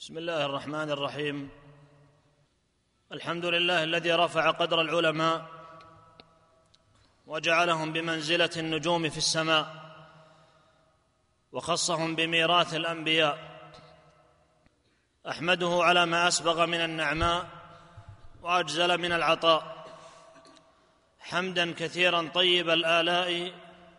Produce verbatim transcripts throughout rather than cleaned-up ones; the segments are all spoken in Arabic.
بسم الله الرحمن الرحيم. الحمد لله الذي رفع قدر العلماء وجعلهم بمنزلة النجوم في السماء وخصهم بميراث الأنبياء. أحمده على ما أسبغ من النعماء وأجزل من العطاء، حمدا كثيرا طيب الآلاء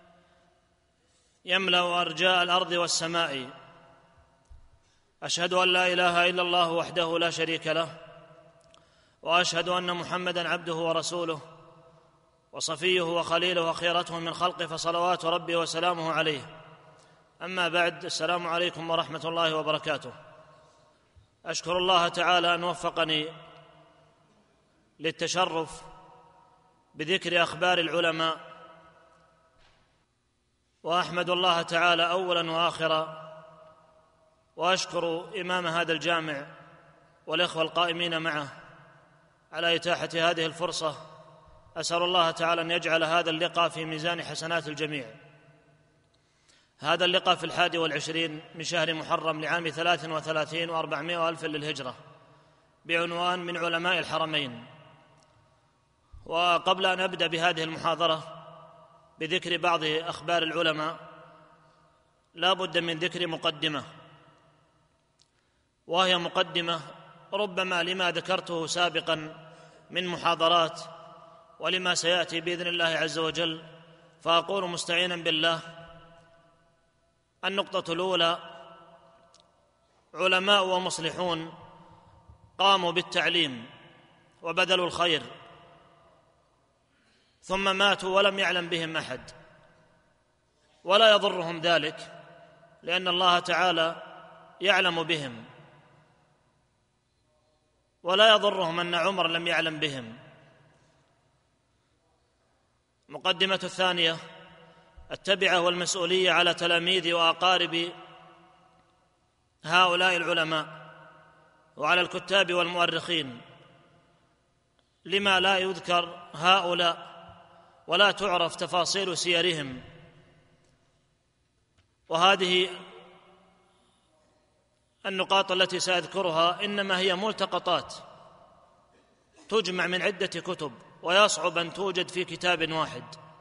يملأ أرجاء الأرض والسماء. أشهد أن لا إله إلا الله وحده لا شريك له، وأشهد أن محمدًا عبده ورسوله وصفيه وخليله وخيرته من خلقه، فصلوات ربي وسلامه عليه. أما بعد، السلام عليكم ورحمة الله وبركاته. أشكر الله تعالى أن وفقني للتشرف بذكر أخبار العلماء، وأحمد الله تعالى أولاً وآخراً، وأشكر إمام هذا الجامع والإخوة القائمين معه على إتاحة هذه الفرصة. أسأل الله تعالى أن يجعل هذا اللقاء في ميزان حسنات الجميع. هذا اللقاء في الحادي والعشرين من شهر محرم لعام ثلاث وثلاثين وأربعمائة ألف للهجرة، بعنوان من علماء الحرمين. وقبل أن أبدأ بهذه المحاضرة بذكر بعض أخبار العلماء، لا بد من ذكر مقدمة، وهي مقدمة ربما لما ذكرته سابقا من محاضرات ولما سيأتي بإذن الله عز وجل، فأقول مستعينا بالله: النقطة الأولى: علماء ومصلحون قاموا بالتعليم وبذلوا الخير، ثم ماتوا ولم يعلم بهم أحد، ولا يضرهم ذلك، لأن الله تعالى يعلم بهم، ولا يضرهم أن عمر لم يعلم بهم. مقدمة الثانية: التبعة والمسؤولية على تلاميذ وأقارب هؤلاء العلماء وعلى الكتاب والمؤرخين، لما لا يذكر هؤلاء ولا تعرف تفاصيل سيرهم. وهذه النقاط التي سأذكرها إنما هي ملتقطات تجمع من عدة كتب، ويصعب أن توجد في كتاب واحد.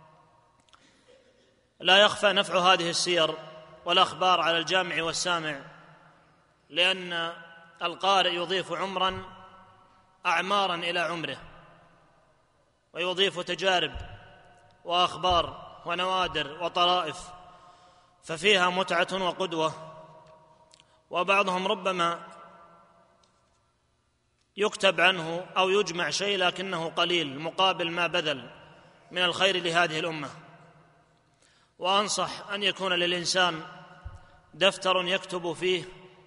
لا يخفى نفع هذه السير والأخبار على الجامع والسامع، لأن القارئ يضيف عمرا أعمارا إلى عمره، ويضيف تجارب وأخبار ونوادر وطرائف، ففيها متعة وقدوة. وبعضهم ربما يكتب عنه أو يجمع شيء لكنه قليل مقابل ما بذل من الخير لهذه الأمة. وأنصح أن يكون للإنسان دفتر يكتب فيه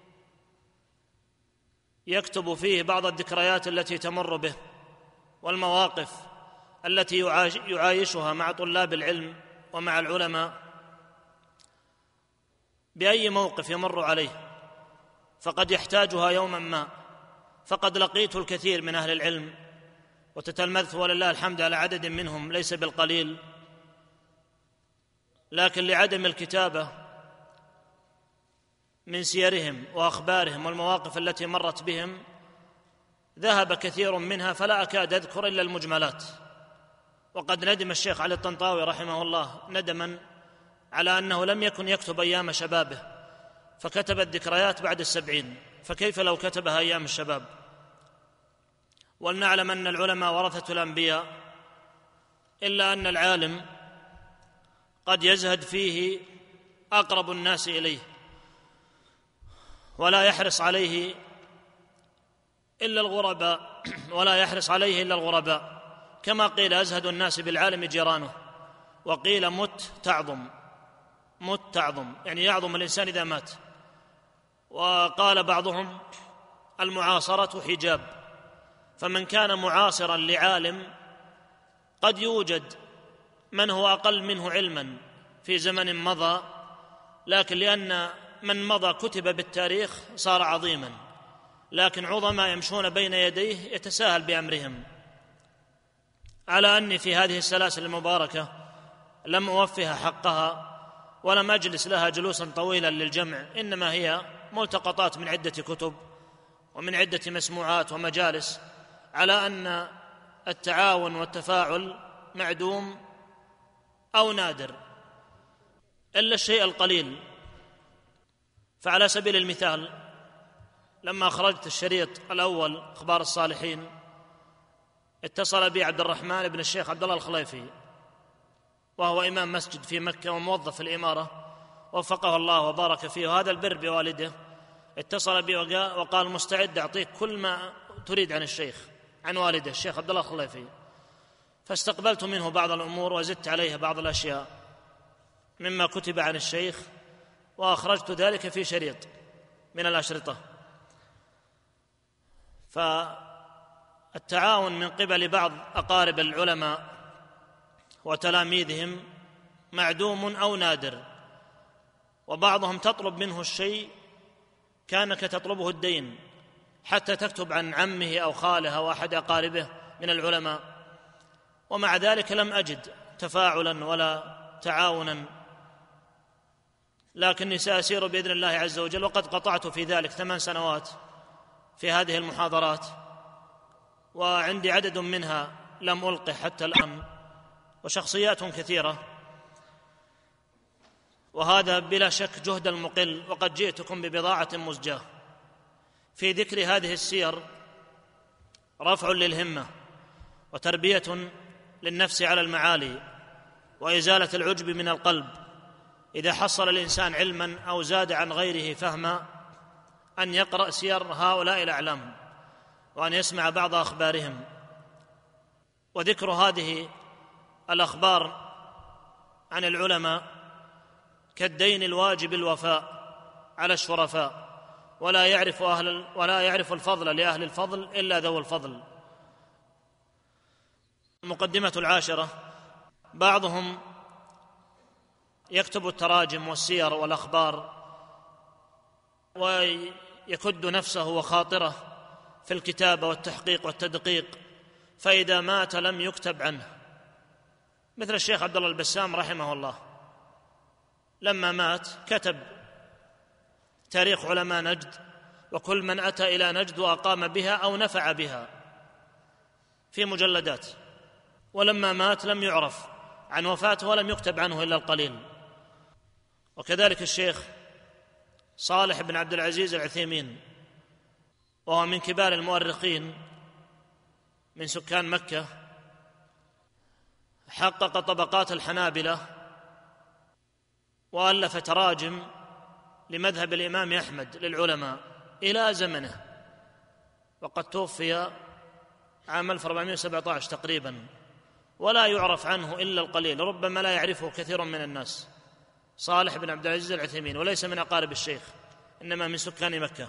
يكتب فيه بعض الذكريات التي تمر به والمواقف التي يعايشها مع طلاب العلم ومع العلماء، بأي موقف يمر عليه، فقد يحتاجها يوما ما. فقد لقيت الكثير من أهل العلم وتتلمذت ولله الحمد على عدد منهم ليس بالقليل، لكن لعدم الكتابة من سيرهم وأخبارهم والمواقف التي مرت بهم ذهب كثير منها، فلا أكاد أذكر إلا المجملات. وقد ندم الشيخ علي الطنطاوي رحمه الله ندما على أنه لم يكن يكتب أيام شبابه، فكتب الذكريات بعد السبعين، فكيف لو كتبها أيام الشباب؟ ولنعلم أن العلماء ورثة الأنبياء، إلا أن العالم قد يزهد فيه أقرب الناس إليه، ولا يحرص عليه إلا الغرباء ولا يحرص عليه إلا الغرباء، كما قيل: أزهد الناس بالعالم جيرانه، وقيل: مت تعظم. مت تعظم يعني يعظم الإنسان إذا مات. وقال بعضهم: المعاصرة حجاب، فمن كان معاصرا لعالم قد يوجد من هو أقل منه علما في زمن مضى، لكن لأن من مضى كتب بالتاريخ صار عظيما، لكن عظماء يمشون بين يديه يتساهل بأمرهم. على أني في هذه السلاسل المباركة لم أوفها حقها ولم أجلس لها جلوسا طويلا للجمع، إنما هي ملتقطات من عدة كتب ومن عدة مسموعات ومجالس على أن التعاون والتفاعل معدوم أو نادر إلا الشيء القليل. فعلى سبيل المثال لما أخرجت الشريط الأول أخبار الصالحين اتصل بي عبد الرحمن بن الشيخ عبد الله الخليفي، وهو إمام مسجد في مكة وموظف في الإمارة وفقه الله وبارك فيه، وهذا البر بوالده. اتصل بي وقال مستعد أعطيك كل ما تريد عن الشيخ، عن والده الشيخ عبد الله الخليفي. فاستقبلت منه بعض الأمور وزدت عليها بعض الأشياء مما كتب عن الشيخ، وأخرجت ذلك في شريط من الأشرطة. فالتعاون من قبل بعض أقارب العلماء وتلاميذهم معدوم أو نادر، وبعضهم تطلب منه الشيء كأنك تطلبه الدين، حتى تكتب عن عمه أو خاله أو أحد أقاربه من العلماء، ومع ذلك لم أجد تفاعلا ولا تعاونا. لكني سأسير بإذن الله عز وجل، وقد قطعت في ذلك ثمان سنوات في هذه المحاضرات، وعندي عدد منها لم ألقه حتى الآن، وشخصيات كثيرة، وهذا بلا شك جهد المقل. وقد جئتكم ببضاعة مزجاة في ذكر هذه السير، رفع للهمة وتربية للنفس على المعالي وإزالة العجب من القلب. إذا حصل الإنسان علما أو زاد عن غيره فهما، أن يقرأ سير هؤلاء الأعلام وأن يسمع بعض أخبارهم. وذكر هذه الأخبار عن العلماء كالدين الواجب الوفاء على الشرفاء، ولا يعرف أهل ولا يعرف الفضل لأهل الفضل إلا ذو الفضل. المقدمة العاشرة: بعضهم يكتب التراجم والسير والأخبار ويكد نفسه وخاطره في الكتابة والتحقيق والتدقيق، فإذا مات لم يكتب عنه، مثل الشيخ عبد الله البسام رحمه الله، لما مات كتب تاريخ علماء نجد وكل من أتى إلى نجد وأقام بها أو نفع بها في مجلدات، ولما مات لم يعرف عن وفاته ولم يكتب عنه إلا القليل. وكذلك الشيخ صالح بن عبد العزيز العثيمين، وهو من كبار المؤرخين من سكان مكة، حقق طبقات الحنابلة وألف تراجم لمذهب الإمام أحمد للعلماء إلى زمنه، وقد توفي عام ألف وأربعمائة وسبعة عشر تقريبا، ولا يعرف عنه إلا القليل، ربما لا يعرفه كثير من الناس. صالح بن عبد العزيز العثيمين، وليس من أقارب الشيخ، إنما من سكان مكة.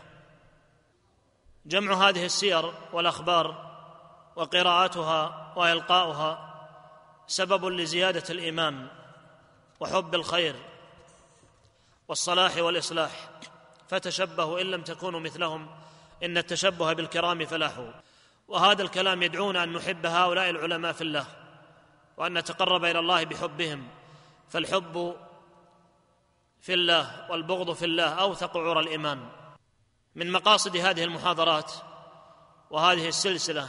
جمع هذه السير والأخبار وقراءتها وإلقاؤها سبب لزيادة الإيمان وحب الخير والصلاح والإصلاح، فتشبهوا إن لم تكونوا مثلهم إن التشبه بالكرام فلاح. وهذا الكلام يدعونا أن نحب هؤلاء العلماء في الله، وأن نتقرب إلى الله بحبهم، فالحب في الله والبغض في الله أوثق عرى الإيمان. من مقاصد هذه المحاضرات وهذه السلسلة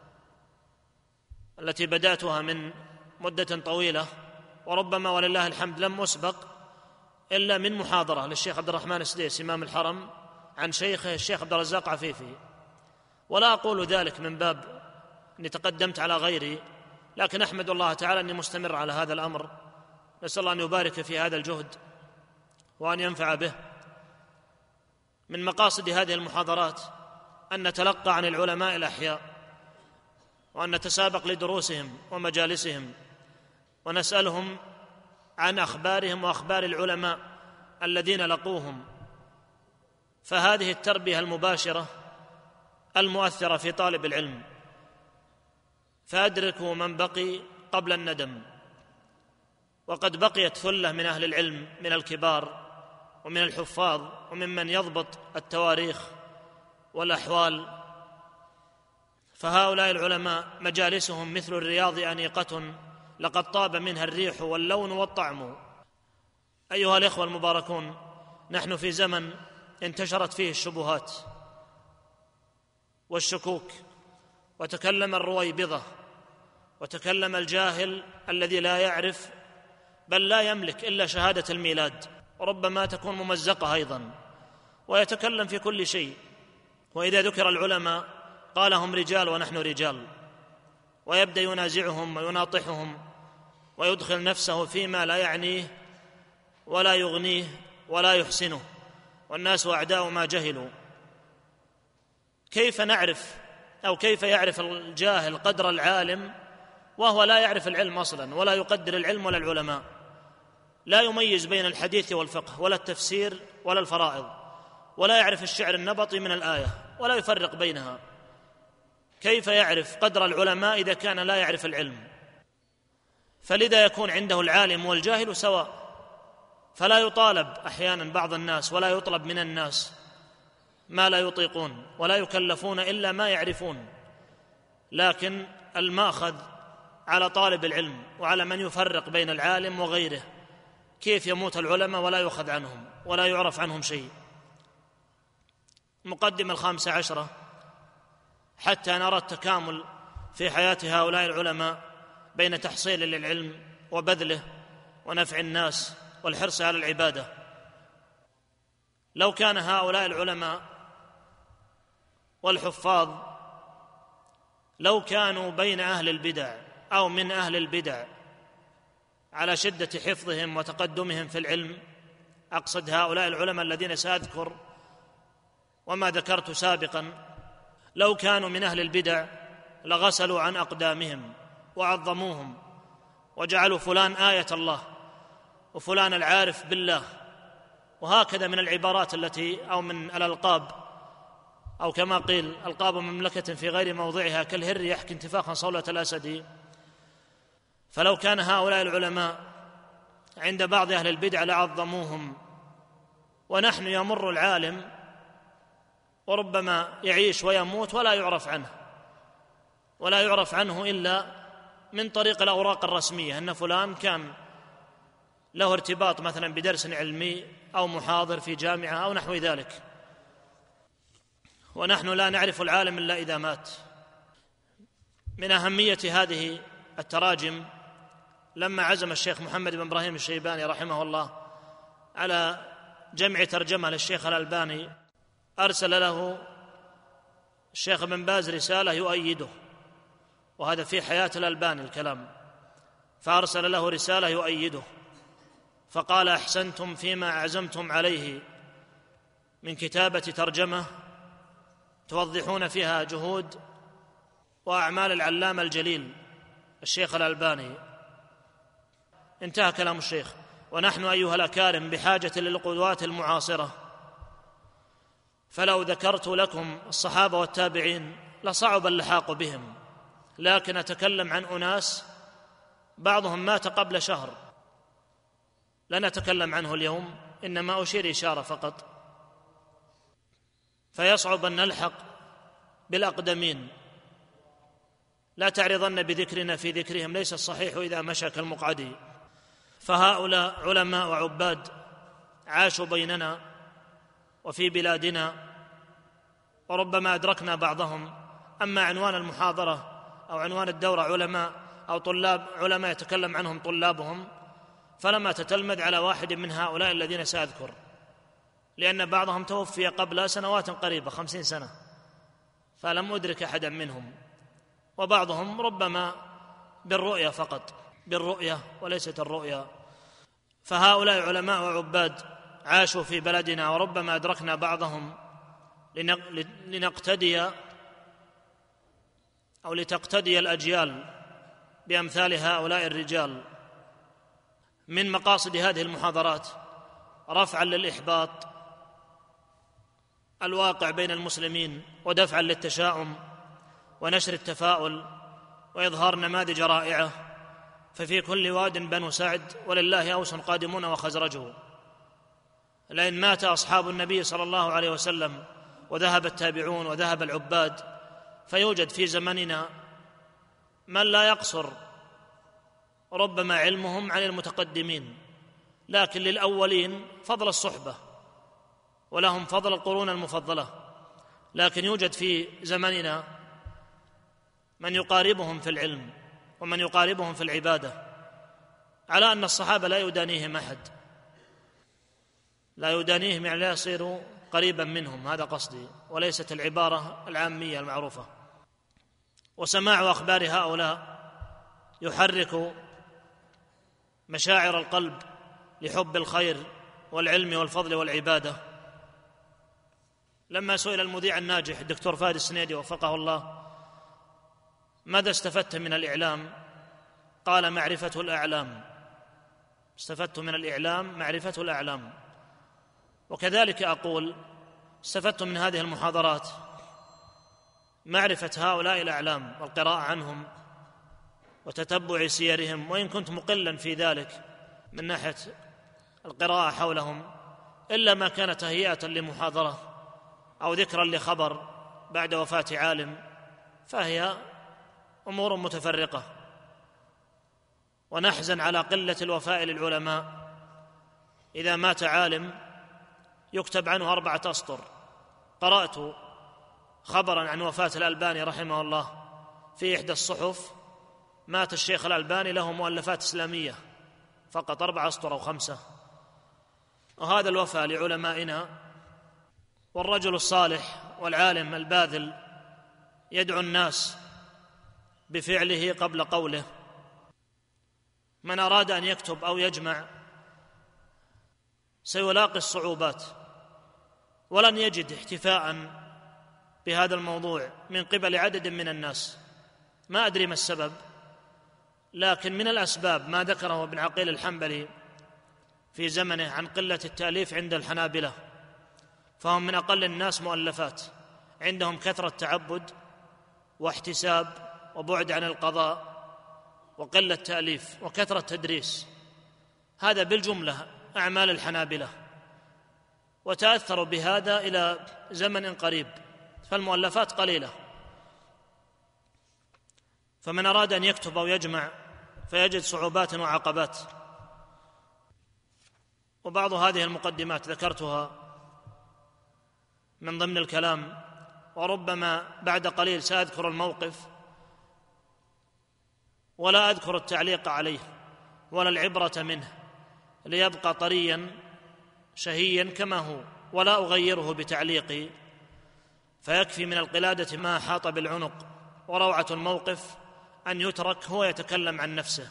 التي بدأتها من مدة طويلة، وربما ولله الحمد لم أسبق إلا من محاضرة للشيخ عبد الرحمن السديس إمام الحرم عن شيخه الشيخ عبد الرزاق عفيفي، ولا أقول ذلك من باب أني تقدمت على غيري، لكن أحمد الله تعالى أني مستمر على هذا الأمر. نسأل الله أن يبارك في هذا الجهد وأن ينفع به. من مقاصد هذه المحاضرات أن نتلقى عن العلماء الأحياء، وأن نتسابق لدروسهم ومجالسهم، ونسألهم عن أخبارهم وأخبار العلماء الذين لقوهم. فهذه التربية المباشرة المؤثرة في طالب العلم، فأدركوا من بقي قبل الندم. وقد بقيت ثلة من أهل العلم من الكبار ومن الحفاظ وممن يضبط التواريخ والأحوال، فهؤلاء العلماء مجالسهم مثل الرياض أنيقة لقد طاب منها الريح واللون والطعم. أيها الإخوة المباركون، نحن في زمن انتشرت فيه الشبهات، والشكوك، وتكلم الرويبضة، وتكلم الجاهل الذي لا يعرف بل لا يملك إلا شهادة الميلاد، وربما تكون ممزقة أيضا، ويتكلم في كل شيء. وإذا ذكر العلماء قال هم رجال ونحن رجال، ويبدأ ينازعهم ويناطحهم ويدخل نفسه فيما لا يعنيه ولا يغنيه ولا يحسنه، والناس أعداء ما جهلوا. كيف نعرف أو كيف يعرف الجاهل قدر العالم وهو لا يعرف العلم أصلا، ولا يقدر العلم ولا العلماء، لا يميز بين الحديث والفقه ولا التفسير ولا الفرائض، ولا يعرف الشعر النبطي من الآية ولا يفرق بينها؟ كيف يعرف قدر العلماء إذا كان لا يعرف العلم؟ فلذا يكون عنده العالم والجاهل سواء، فلا يطالب أحيانا بعض الناس ولا يطلب من الناس ما لا يطيقون، ولا يكلفون إلا ما يعرفون، لكن المأخذ على طالب العلم وعلى من يفرق بين العالم وغيره. كيف يموت العلماء ولا يؤخذ عنهم ولا يعرف عنهم شيء؟ المقدمة الخامسة عشرة: حتى نرى التكامل في حياة هؤلاء العلماء بين تحصيل للعلم وبذله ونفع الناس والحرص على العبادة. لو كان هؤلاء العلماء والحفاظ لو كانوا بين أهل البدع أو من أهل البدع على شدة حفظهم وتقدمهم في العلم، أقصد هؤلاء العلماء الذين سأذكر وما ذكرت سابقا، لو كانوا من أهل البدع لغسلوا عن أقدامهم وعظموهم وجعلوا فلان آية الله وفلان العارف بالله، وهكذا من العبارات التي أو من الألقاب، أو كما قيل ألقاب مملكة في غير موضعها كالهر يحكي انتفاخا صولة الأسد. فلو كان هؤلاء العلماء عند بعض أهل البدع لعظموهم، ونحن يمر العالم وربما يعيش ويموت ولا يعرف عنه ولا يعرف عنه إلا من طريق الأوراق الرسمية، أن فلان كان له ارتباط مثلا بدرس علمي أو محاضر في جامعة أو نحو ذلك، ونحن لا نعرف العالم إلا إذا مات. من أهمية هذه التراجم لما عزم الشيخ محمد بن إبراهيم الشيباني رحمه الله على جمع ترجمة للشيخ الألباني، أرسل له الشيخ بن باز رسالة يؤيده، وهذا في حياة الألباني الكلام، فأرسل له رسالة يؤيده، فقال: أحسنتم فيما عزمتم عليه من كتابة ترجمة توضحون فيها جهود وأعمال العلامة الجليل الشيخ الألباني. انتهى كلام الشيخ: ونحن أيها الأكارم بحاجة للقدوات المعاصرة، فلو ذكرت لكم الصحابة والتابعين لصعب اللحاق بهم، لكن أتكلم عن أناس بعضهم مات قبل شهر، لن أتكلم عنه اليوم، إنما أشير إشارة فقط، فيصعب أن نلحق بالأقدمين. لا تعرضن بذكرنا في ذكرهم، ليس الصحيح إذا مشى كالمقعد. فهؤلاء علماء وعباد عاشوا بيننا وفي بلادنا، وربما أدركنا بعضهم. أما عنوان المحاضرة أو عنوان الدورة علماء أو طلاب علماء يتكلم عنهم طلابهم، فلما تتلمذ على واحد من هؤلاء الذين سأذكر، لأن بعضهم توفي قبل سنوات قريبة خمسين سنة، فلم أدرك أحدا منهم، وبعضهم ربما بالرؤية فقط، بالرؤية وليست الرؤيا. فهؤلاء علماء وعباد عاشوا في بلدنا، وربما أدركنا بعضهم لنقتدي أو لتقتدي الأجيال بأمثال هؤلاء الرجال. من مقاصد هذه المحاضرات رفعا للإحباط الواقع بين المسلمين، ودفعا للتشاؤم، ونشر التفاؤل، وإظهار نماذج رائعة. ففي كل واد بنو سعد، ولله أوس قادمون وخزرجه. لئن مات أصحاب النبي صلى الله عليه وسلم وذهب التابعون وذهب العباد، فيوجد في زمننا من لا يقصر ربما علمهم عن المتقدمين، لكن للأولين فضل الصحبة، ولهم فضل القرون المفضلة. لكن يوجد في زمننا من يقاربهم في العلم ومن يقاربهم في العبادة، على أن الصحابة لا يدانيهم أحد، لا يدانيهم يعني لا يصير قريبا منهم، هذا قصدي، وليست العبارة العامية المعروفة. وسماع أخبار هؤلاء يحرك مشاعر القلب لحب الخير والعلم والفضل والعبادة. لما سئل المذيع الناجح الدكتور فهد السنيدي وفقه الله: ماذا استفدت من الإعلام؟ قال: معرفة الأعلام. استفدت من الإعلام معرفة الأعلام. وكذلك أقول: استفدت من هذه المحاضرات معرفة هؤلاء الأعلام والقراءة عنهم وتتبع سيرهم، وإن كنت مقلا في ذلك من ناحية القراءة حولهم، إلا ما كان تهيئة لمحاضرة أو ذكرا لخبر بعد وفاة عالم، فهي أمور متفرقة. ونحزن على قلة الوفاء للعلماء. إذا مات عالم يكتب عنه أربعة أسطر. قرأت خبرا عن وفاة الألباني رحمه الله في إحدى الصحف: مات الشيخ الألباني له مؤلفات إسلامية فقط أربعة أسطر أو خمسة. وهذا الوفاء لعلمائنا. والرجل الصالح والعالم الباذل يدعو الناس بفعله قبل قوله. من أراد أن يكتب أو يجمع سيلاقي الصعوبات، ولن يجد احتفاء بهذا الموضوع من قبل عدد من الناس، ما أدري ما السبب، لكن من الأسباب ما ذكره ابن عقيل الحنبلي في زمنه عن قلة التأليف عند الحنابلة، فهم من أقل الناس مؤلفات، عندهم كثرة تعبد واحتساب وبعد عن القضاء وقلة تأليف وكثرة تدريس. هذا بالجملة أعمال الحنابلة، وتأثروا بهذا إلى زمن قريب، فالمؤلفات قليلة. فمن أراد أن يكتب أو يجمع فيجد صعوبات وعقبات. وبعض هذه المقدمات ذكرتها من ضمن الكلام، وربما بعد قليل سأذكر الموقف ولا أذكر التعليق عليه ولا العبرة منه، ليبقى طريا شهيا كما هو، ولا أغيره بتعليقي، فيكفي من القلادة ما حاط بالعنق. وروعة الموقف أن يترك هو يتكلم عن نفسه.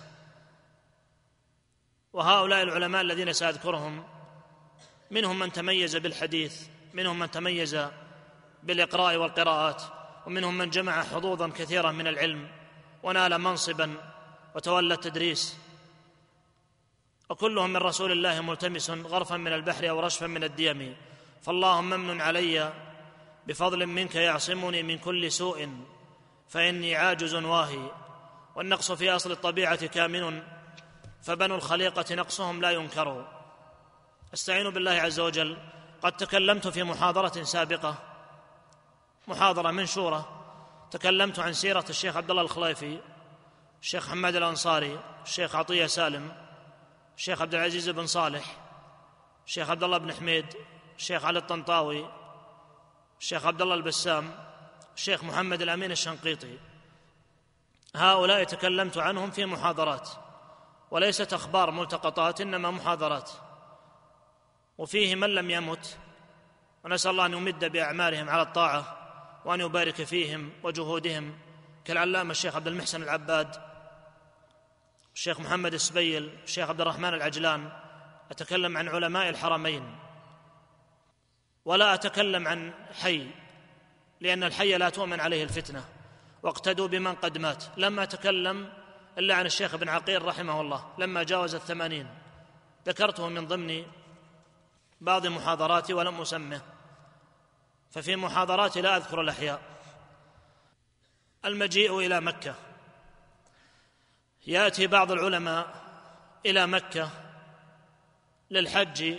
وهؤلاء العلماء الذين سأذكرهم منهم من تميز بالحديث، منهم من تميز بالإقراء والقراءات، ومنهم من جمع حظوظا كثيرا من العلم ونال منصبا وتولى التدريس، وكلهم من رسول الله ملتمس غرفا من البحر أو رشفا من الديم. فاللهم امن علي بفضل منك يعصمني من كل سوء، فإني عاجز واهي، والنقص في أصل الطبيعة كامن، فبنو الخليقة نقصهم لا ينكر. أستعين بالله عز وجل. قد تكلمت في محاضرة سابقة، محاضرة منشورة، تكلمت عن سيرة الشيخ عبد الله الخليفي، الشيخ حماد الأنصاري، الشيخ عطية سالم، الشيخ عبد العزيز بن صالح، الشيخ عبد الله بن حميد، الشيخ علي الطنطاوي، الشيخ عبد الله البسام، الشيخ محمد الأمين الشنقيطي. هؤلاء تكلمت عنهم في محاضرات، وليست أخبار ملتقطات، إنما محاضرات. وفيه من لم يمت، ونسأل الله أن يمد بأعمالهم على الطاعة وأن يبارك فيهم وجهودهم، كالعلامة الشيخ عبد المحسن العباد، الشيخ محمد السبيل، الشيخ عبد الرحمن العجلان. أتكلم عن علماء الحرمين، ولا أتكلم عن حي، لأن الحي لا تؤمن عليه الفتنة، واقتدوا بمن قد مات. لما أتكلم إلا عن الشيخ ابن عقيل رحمه الله لما جاوز الثمانين، ذكرته من ضمن بعض محاضراتي ولم أسمه، ففي محاضراتي لا أذكر الأحياء. المجيء إلى مكة، يأتي بعض العلماء إلى مكة للحج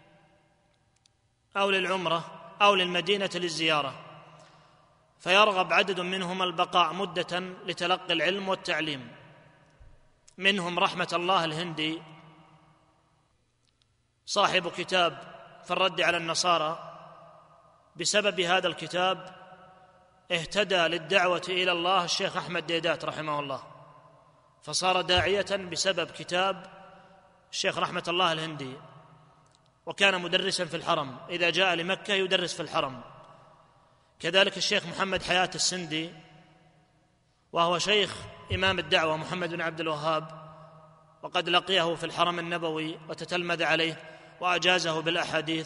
أو للعمرة أو للمدينة للزيارة، فيرغب عدد منهم البقاء مدة لتلقي العلم والتعليم. منهم رحمة الله الهندي صاحب كتاب في الرد على النصارى، بسبب هذا الكتاب اهتدى للدعوة إلى الله الشيخ أحمد ديدات رحمه الله، فصار داعية بسبب كتاب الشيخ رحمة الله الهندي، وكان مدرسا في الحرم، إذا جاء لمكة يدرس في الحرم. كذلك الشيخ محمد حياة السندي، وهو شيخ إمام الدعوة محمد بن عبد الوهاب، وقد لقيه في الحرم النبوي وتتلمذ عليه وأجازه بالأحاديث.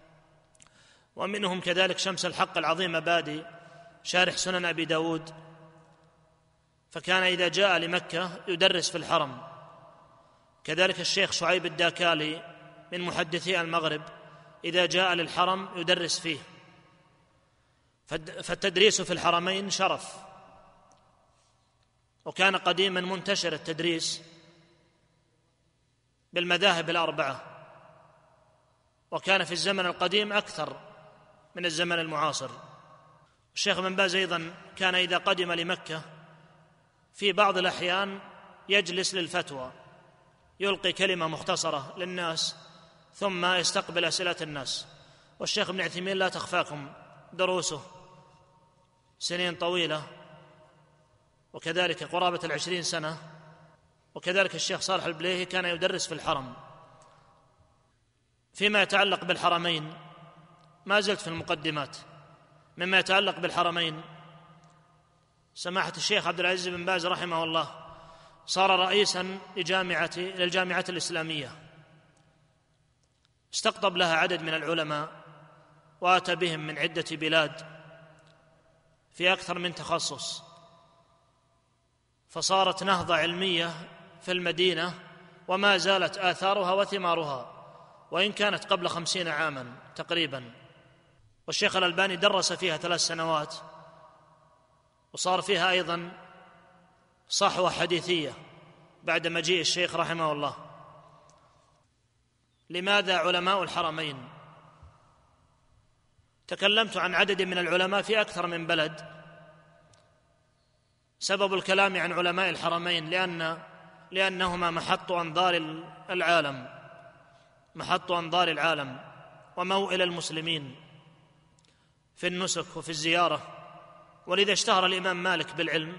ومنهم كذلك شمس الحق العظيم بادي شارح سنن أبي داود، فكان إذا جاء لمكة يدرس في الحرم. كذلك الشيخ شعيب الداكالي من محدثي المغرب، إذا جاء للحرم يدرس فيه. فالتدريس في الحرمين شرف، وكان قديما منتشر التدريس بالمذاهب الأربعة، وكان في الزمن القديم أكثر من الزمن المعاصر. الشيخ بن باز أيضا كان إذا قدم لمكة في بعض الأحيان يجلس للفتوى، يلقي كلمة مختصرة للناس ثم يستقبل أسئلة الناس. والشيخ ابن عثيمين لا تخفاكم دروسه سنين طويلة، وكذلك قرابة العشرين سنة. وكذلك الشيخ صالح البليهي كان يدرس في الحرم. فيما يتعلق بالحرمين، ما زلت في المقدمات، مما يتعلق بالحرمين، سماحة الشيخ عبد العزيز بن باز رحمه الله صار رئيسا لجامعة للجامعة الإسلامية، استقطب لها عدد من العلماء وأتى بهم من عدة بلاد في أكثر من تخصص، فصارت نهضة علمية في المدينة، وما زالت آثارها وثمارها، وإن كانت قبل خمسين عاما تقريبا. والشيخ الألباني درس فيها ثلاث سنوات، وصار فيها أيضا صحوة حديثية بعد مجيء الشيخ رحمه الله. لماذا علماء الحرمين؟ تكلمت عن عدد من العلماء في أكثر من بلد. سبب الكلام عن علماء الحرمين لأن لأنهما محط أنظار العالم محط أنظار العالم وموئل المسلمين في النسك وفي الزيارة. ولذا اشتهر الإمام مالك بالعلم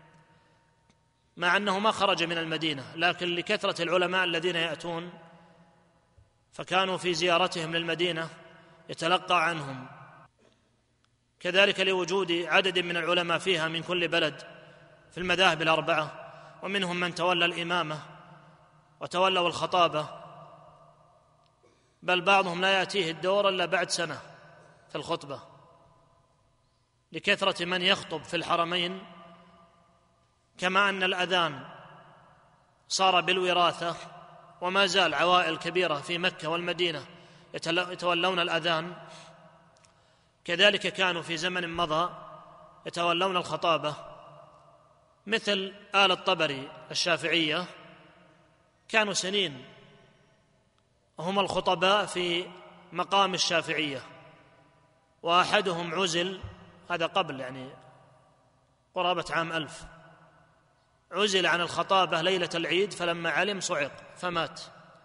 مع أنه ما خرج من المدينة، لكن لكثرة العلماء الذين يأتون فكانوا في زيارتهم للمدينة يتلقى عنهم. كذلك لوجود عدد من العلماء فيها من كل بلد في المذاهب الأربعة، ومنهم من تولى الإمامة وتولوا الخطابة، بل بعضهم لا يأتيه الدور إلا بعد سنة في الخطبة، لكثرة من يخطب في الحرمين. كما أن الأذان صار بالوراثة، وما زال عوائل كبيرة في مكة والمدينة يتولون الأذان، كذلك كانوا في زمن مضى يتولون الخطابة، مثل آل الطبري الشافعية، كانوا سنين هم الخطباء في مقام الشافعية، وأحدهم عزل، هذا قبل يعني قرابة عام ألف، عزل عن الخطابة ليلة العيد، فلما علم صعق فمات،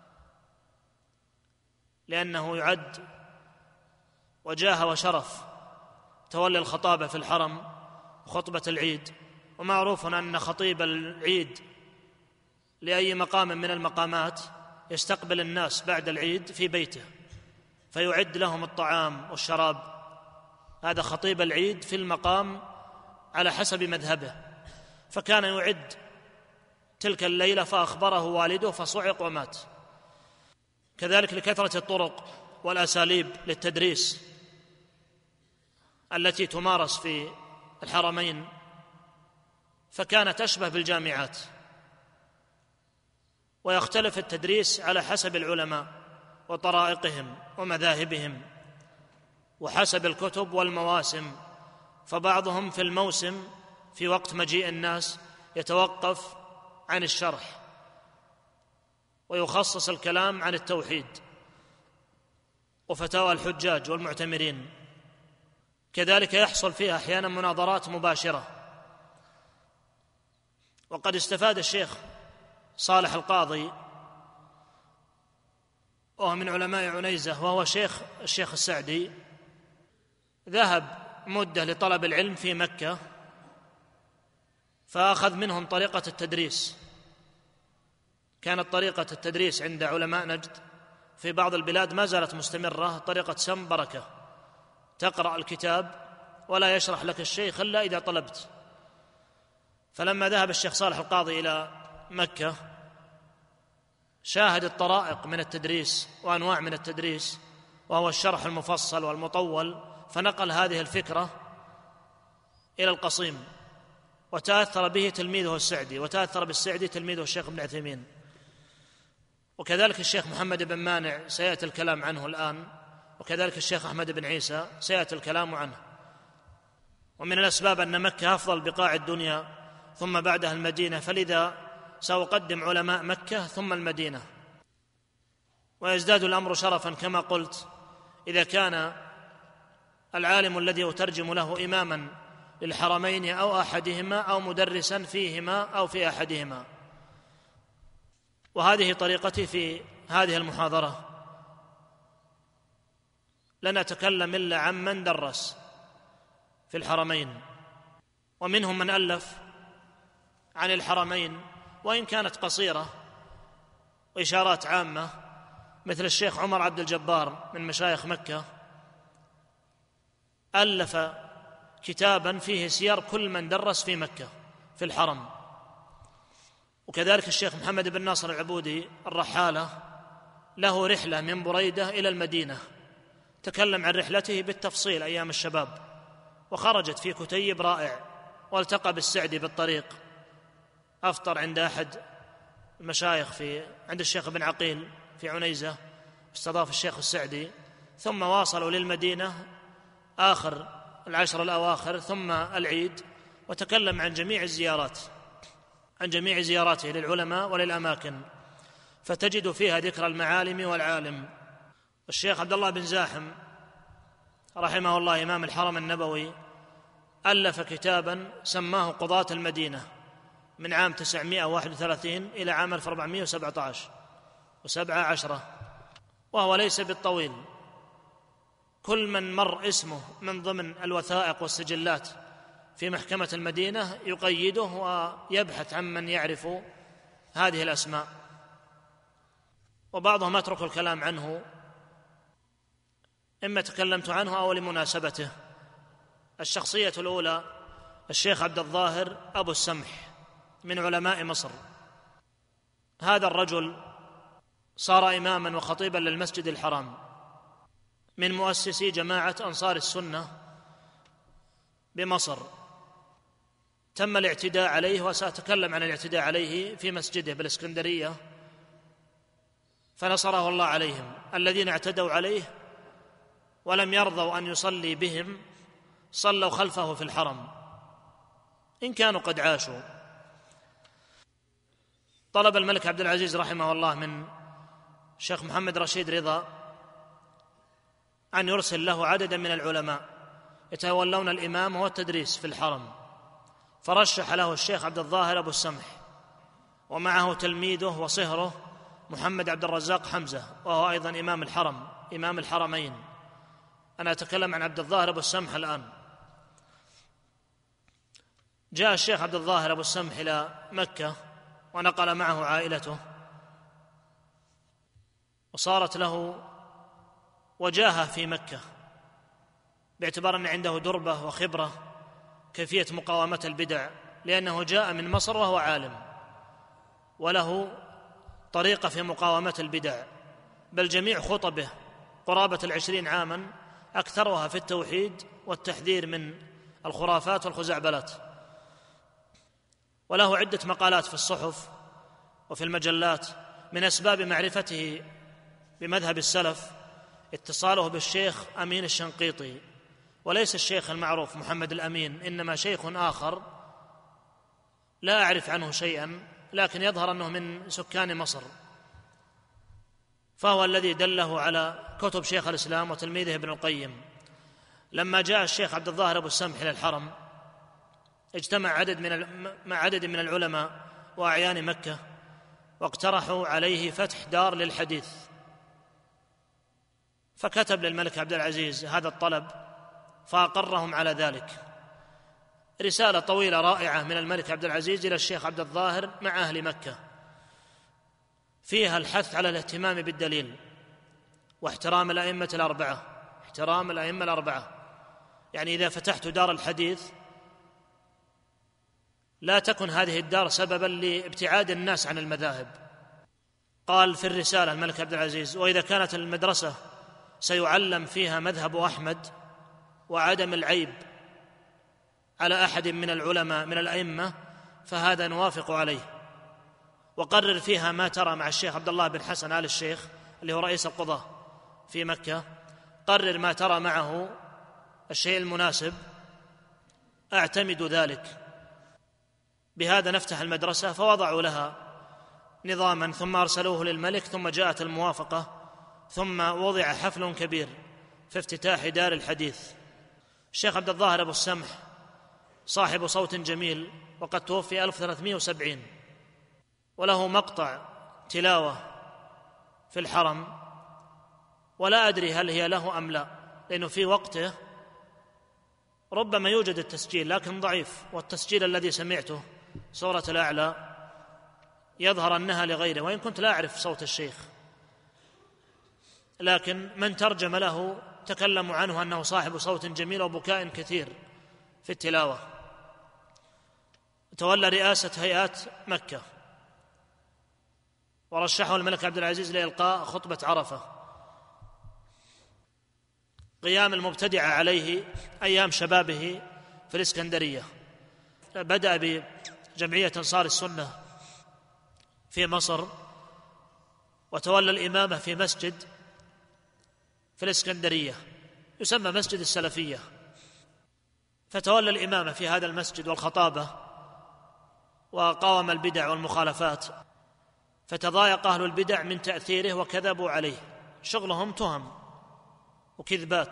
لأنه يعد وجاه وشرف تولي الخطابة في الحرم خطبة العيد. ومعروف أن خطيب العيد لأي مقام من المقامات يستقبل الناس بعد العيد في بيته فيعد لهم الطعام والشراب، هذا خطيب العيد في المقام على حسب مذهبه. فكان يعد تلك الليلة فأخبره والده فصعق ومات. كذلك لكثرة الطرق والأساليب للتدريس التي تمارس في الحرمين، فكانت أشبه بالجامعات، ويختلف التدريس على حسب العلماء وطرائقهم ومذاهبهم وحسب الكتب والمواسم. فبعضهم في الموسم في وقت مجيء الناس يتوقف عن الشرح ويخصص الكلام عن التوحيد وفتاوى الحجاج والمعتمرين. كذلك يحصل فيها أحيانا مناظرات مباشرة. وقد استفاد الشيخ صالح القاضي وهو من علماء عنيزة، وهو شيخ الشيخ السعدي، ذهب مدة لطلب العلم في مكة، فأخذ منهم طريقة التدريس. كانت طريقة التدريس عند علماء نجد في بعض البلاد ما زالت مستمرة، طريقة سم بركة، تقرأ الكتاب ولا يشرح لك الشيخ إلا إذا طلبت. فلما ذهب الشيخ صالح القاضي إلى مكة شاهد الطرائق من التدريس وأنواع من التدريس، وهو الشرح المفصل والمطول، فنقل هذه الفكرة إلى القصيم، وتأثر به تلميذه السعدي، وتأثر بالسعدي تلميذه الشيخ ابن عثيمين، وكذلك الشيخ محمد بن مانع سيأتي الكلام عنه الآن، وكذلك الشيخ أحمد بن عيسى سيأتي الكلام عنه. ومن الأسباب أن مكة أفضل بقاع الدنيا ثم بعدها المدينة، فلذا سأقدم علماء مكة ثم المدينة. ويزداد الأمر شرفا كما قلت إذا كان العالم الذي أترجم له إماما للحرمين أو أحدهما أو مدرسا فيهما أو في أحدهما. وهذه طريقتي في هذه المحاضرة، لن أتكلم إلا عن من درس في الحرمين، ومنهم من ألف عن الحرمين وإن كانت قصيرة وإشارات عامة، مثل الشيخ عمر عبد الجبار من مشايخ مكة ألف كتابا فيه سير كل من درس في مكة في الحرم. وكذلك الشيخ محمد بن ناصر العبودي الرحالة له رحلة من بريدة إلى المدينة، تكلم عن رحلته بالتفصيل أيام الشباب، وخرجت في كتيب رائع. والتقى بالسعدي بالطريق، أفطر عند أحد المشايخ في عند الشيخ ابن عقيل في عنيزة، استضاف الشيخ السعدي، ثم واصلوا للمدينة آخر العشر الأواخر ثم العيد، وتكلم عن جميع الزيارات عن جميع زياراته للعلماء وللأماكن، فتجد فيها ذكر المعالم والعالم. الشيخ عبد الله بن زاحم رحمه الله إمام الحرم النبوي ألف كتابا سماه قضاة المدينة من عام تسعمائة وواحد وثلاثين إلى عام ألف وأربعمائة وسبعة عشر وسبعة عشرة، وهو ليس بالطويل. كل من مر اسمه من ضمن الوثائق والسجلات في محكمة المدينة يقيده ويبحث عن من يعرف هذه الأسماء، وبعضهم أترك الكلام عنه إما تكلمت عنه أو لمناسبته. الشخصية الأولى الشيخ عبد الظاهر أبو السمح من علماء مصر. هذا الرجل صار إماما وخطيبا للمسجد الحرام، من مؤسسي جماعة أنصار السنة بمصر. تم الاعتداء عليه، وسأتكلم عن الاعتداء عليه في مسجده بالإسكندرية، فنصره الله عليهم. الذين اعتدوا عليه ولم يرضوا أن يصلي بهم صلوا خلفه في الحرم إن كانوا قد عاشوا. طلب الملك عبد العزيز رحمه الله من الشيخ محمد رشيد رضا أن يرسل له عددا من العلماء يتولون الإمامة والتدريس في الحرم، فرشح له الشيخ عبد الظاهر أبو السمح، ومعه تلميذه وصهره محمد عبد الرزاق حمزة، وهو أيضا إمام الحرم إمام الحرمين. أنا أتكلم عن عبد الظاهر أبو السمح الآن. جاء الشيخ عبد الظاهر أبو السمح إلى مكة ونقل معه عائلته، وصارت له وجاهة في مكة باعتبار أن عنده دربة وخبرة كيفية مقاومة البدع، لأنه جاء من مصر وهو عالم وله طريقة في مقاومة البدع، بل جميع خطبه قرابة العشرين عاما أكثرها في التوحيد والتحذير من الخرافات والخزعبلات. وله عدة مقالات في الصحف وفي المجلات. من أسباب معرفته بمذهب السلف اتصاله بالشيخ أمين الشنقيطي، وليس الشيخ المعروف محمد الأمين، إنما شيخ آخر لا أعرف عنه شيئا، لكن يظهر أنه من سكان مصر، فهو الذي دله على كتب شيخ الإسلام وتلميذه ابن القيم. لما جاء الشيخ عبد الظاهر أبو السمح إلى الحرم اجتمع عدد من مع عدد من العلماء وأعيان مكة، واقترحوا عليه فتح دار للحديث، فكتب للملك عبد العزيز هذا الطلب، فأقرهم على ذلك. رسالة طويلة رائعة من الملك عبد العزيز إلى الشيخ عبد الظاهر مع أهل مكة، فيها الحث على الاهتمام بالدليل واحترام الأئمة الأربعة، احترام الأئمة الأربعة. يعني إذا فتحت دار الحديث لا تكن هذه الدار سببا لابتعاد الناس عن المذاهب. قال في الرسالة الملك عبد العزيز: وإذا كانت المدرسة سيعلم فيها مذهب أحمد وعدم العيب على أحد من العلماء من الأئمة فهذا نوافق عليه، وقرر فيها ما ترى مع الشيخ عبد الله بن حسن آل الشيخ اللي هو رئيس القضاة في مكة، قرر ما ترى معه الشيء المناسب، أعتمد ذلك. بهذا نفتح المدرسة. فوضعوا لها نظاما ثم أرسلوه للملك، ثم جاءت الموافقة، ثم وضع حفل كبير في افتتاح دار الحديث. الشيخ عبد الظاهر أبو السمح صاحب صوت جميل، وقد توفي ألف وثلاثمائة وسبعين، وله مقطع تلاوة في الحرم، ولا أدري هل هي له أم لا، لأنه في وقته ربما يوجد التسجيل لكن ضعيف، والتسجيل الذي سمعته سورة الأعلى يظهر أنها لغيره، وإن كنت لا أعرف صوت الشيخ، لكن من ترجم له تكلموا عنه أنه صاحب صوت جميل وبكاء كثير في التلاوة. تولى رئاسة هيئات مكة، ورشحه الملك عبد العزيز لإلقاء خطبة عرفة. قيام المبتدع عليه أيام شبابه في الإسكندرية، بدأ بجمعية أنصار السنة في مصر، وتولى الإمامة في مسجد في الإسكندرية يسمى مسجد السلفية، فتولى الإمامة في هذا المسجد والخطابة، وقاوم البدع والمخالفات، فتضايق أهل البدع من تأثيره وكذبوا عليه، شغلهم تهم وكذبات.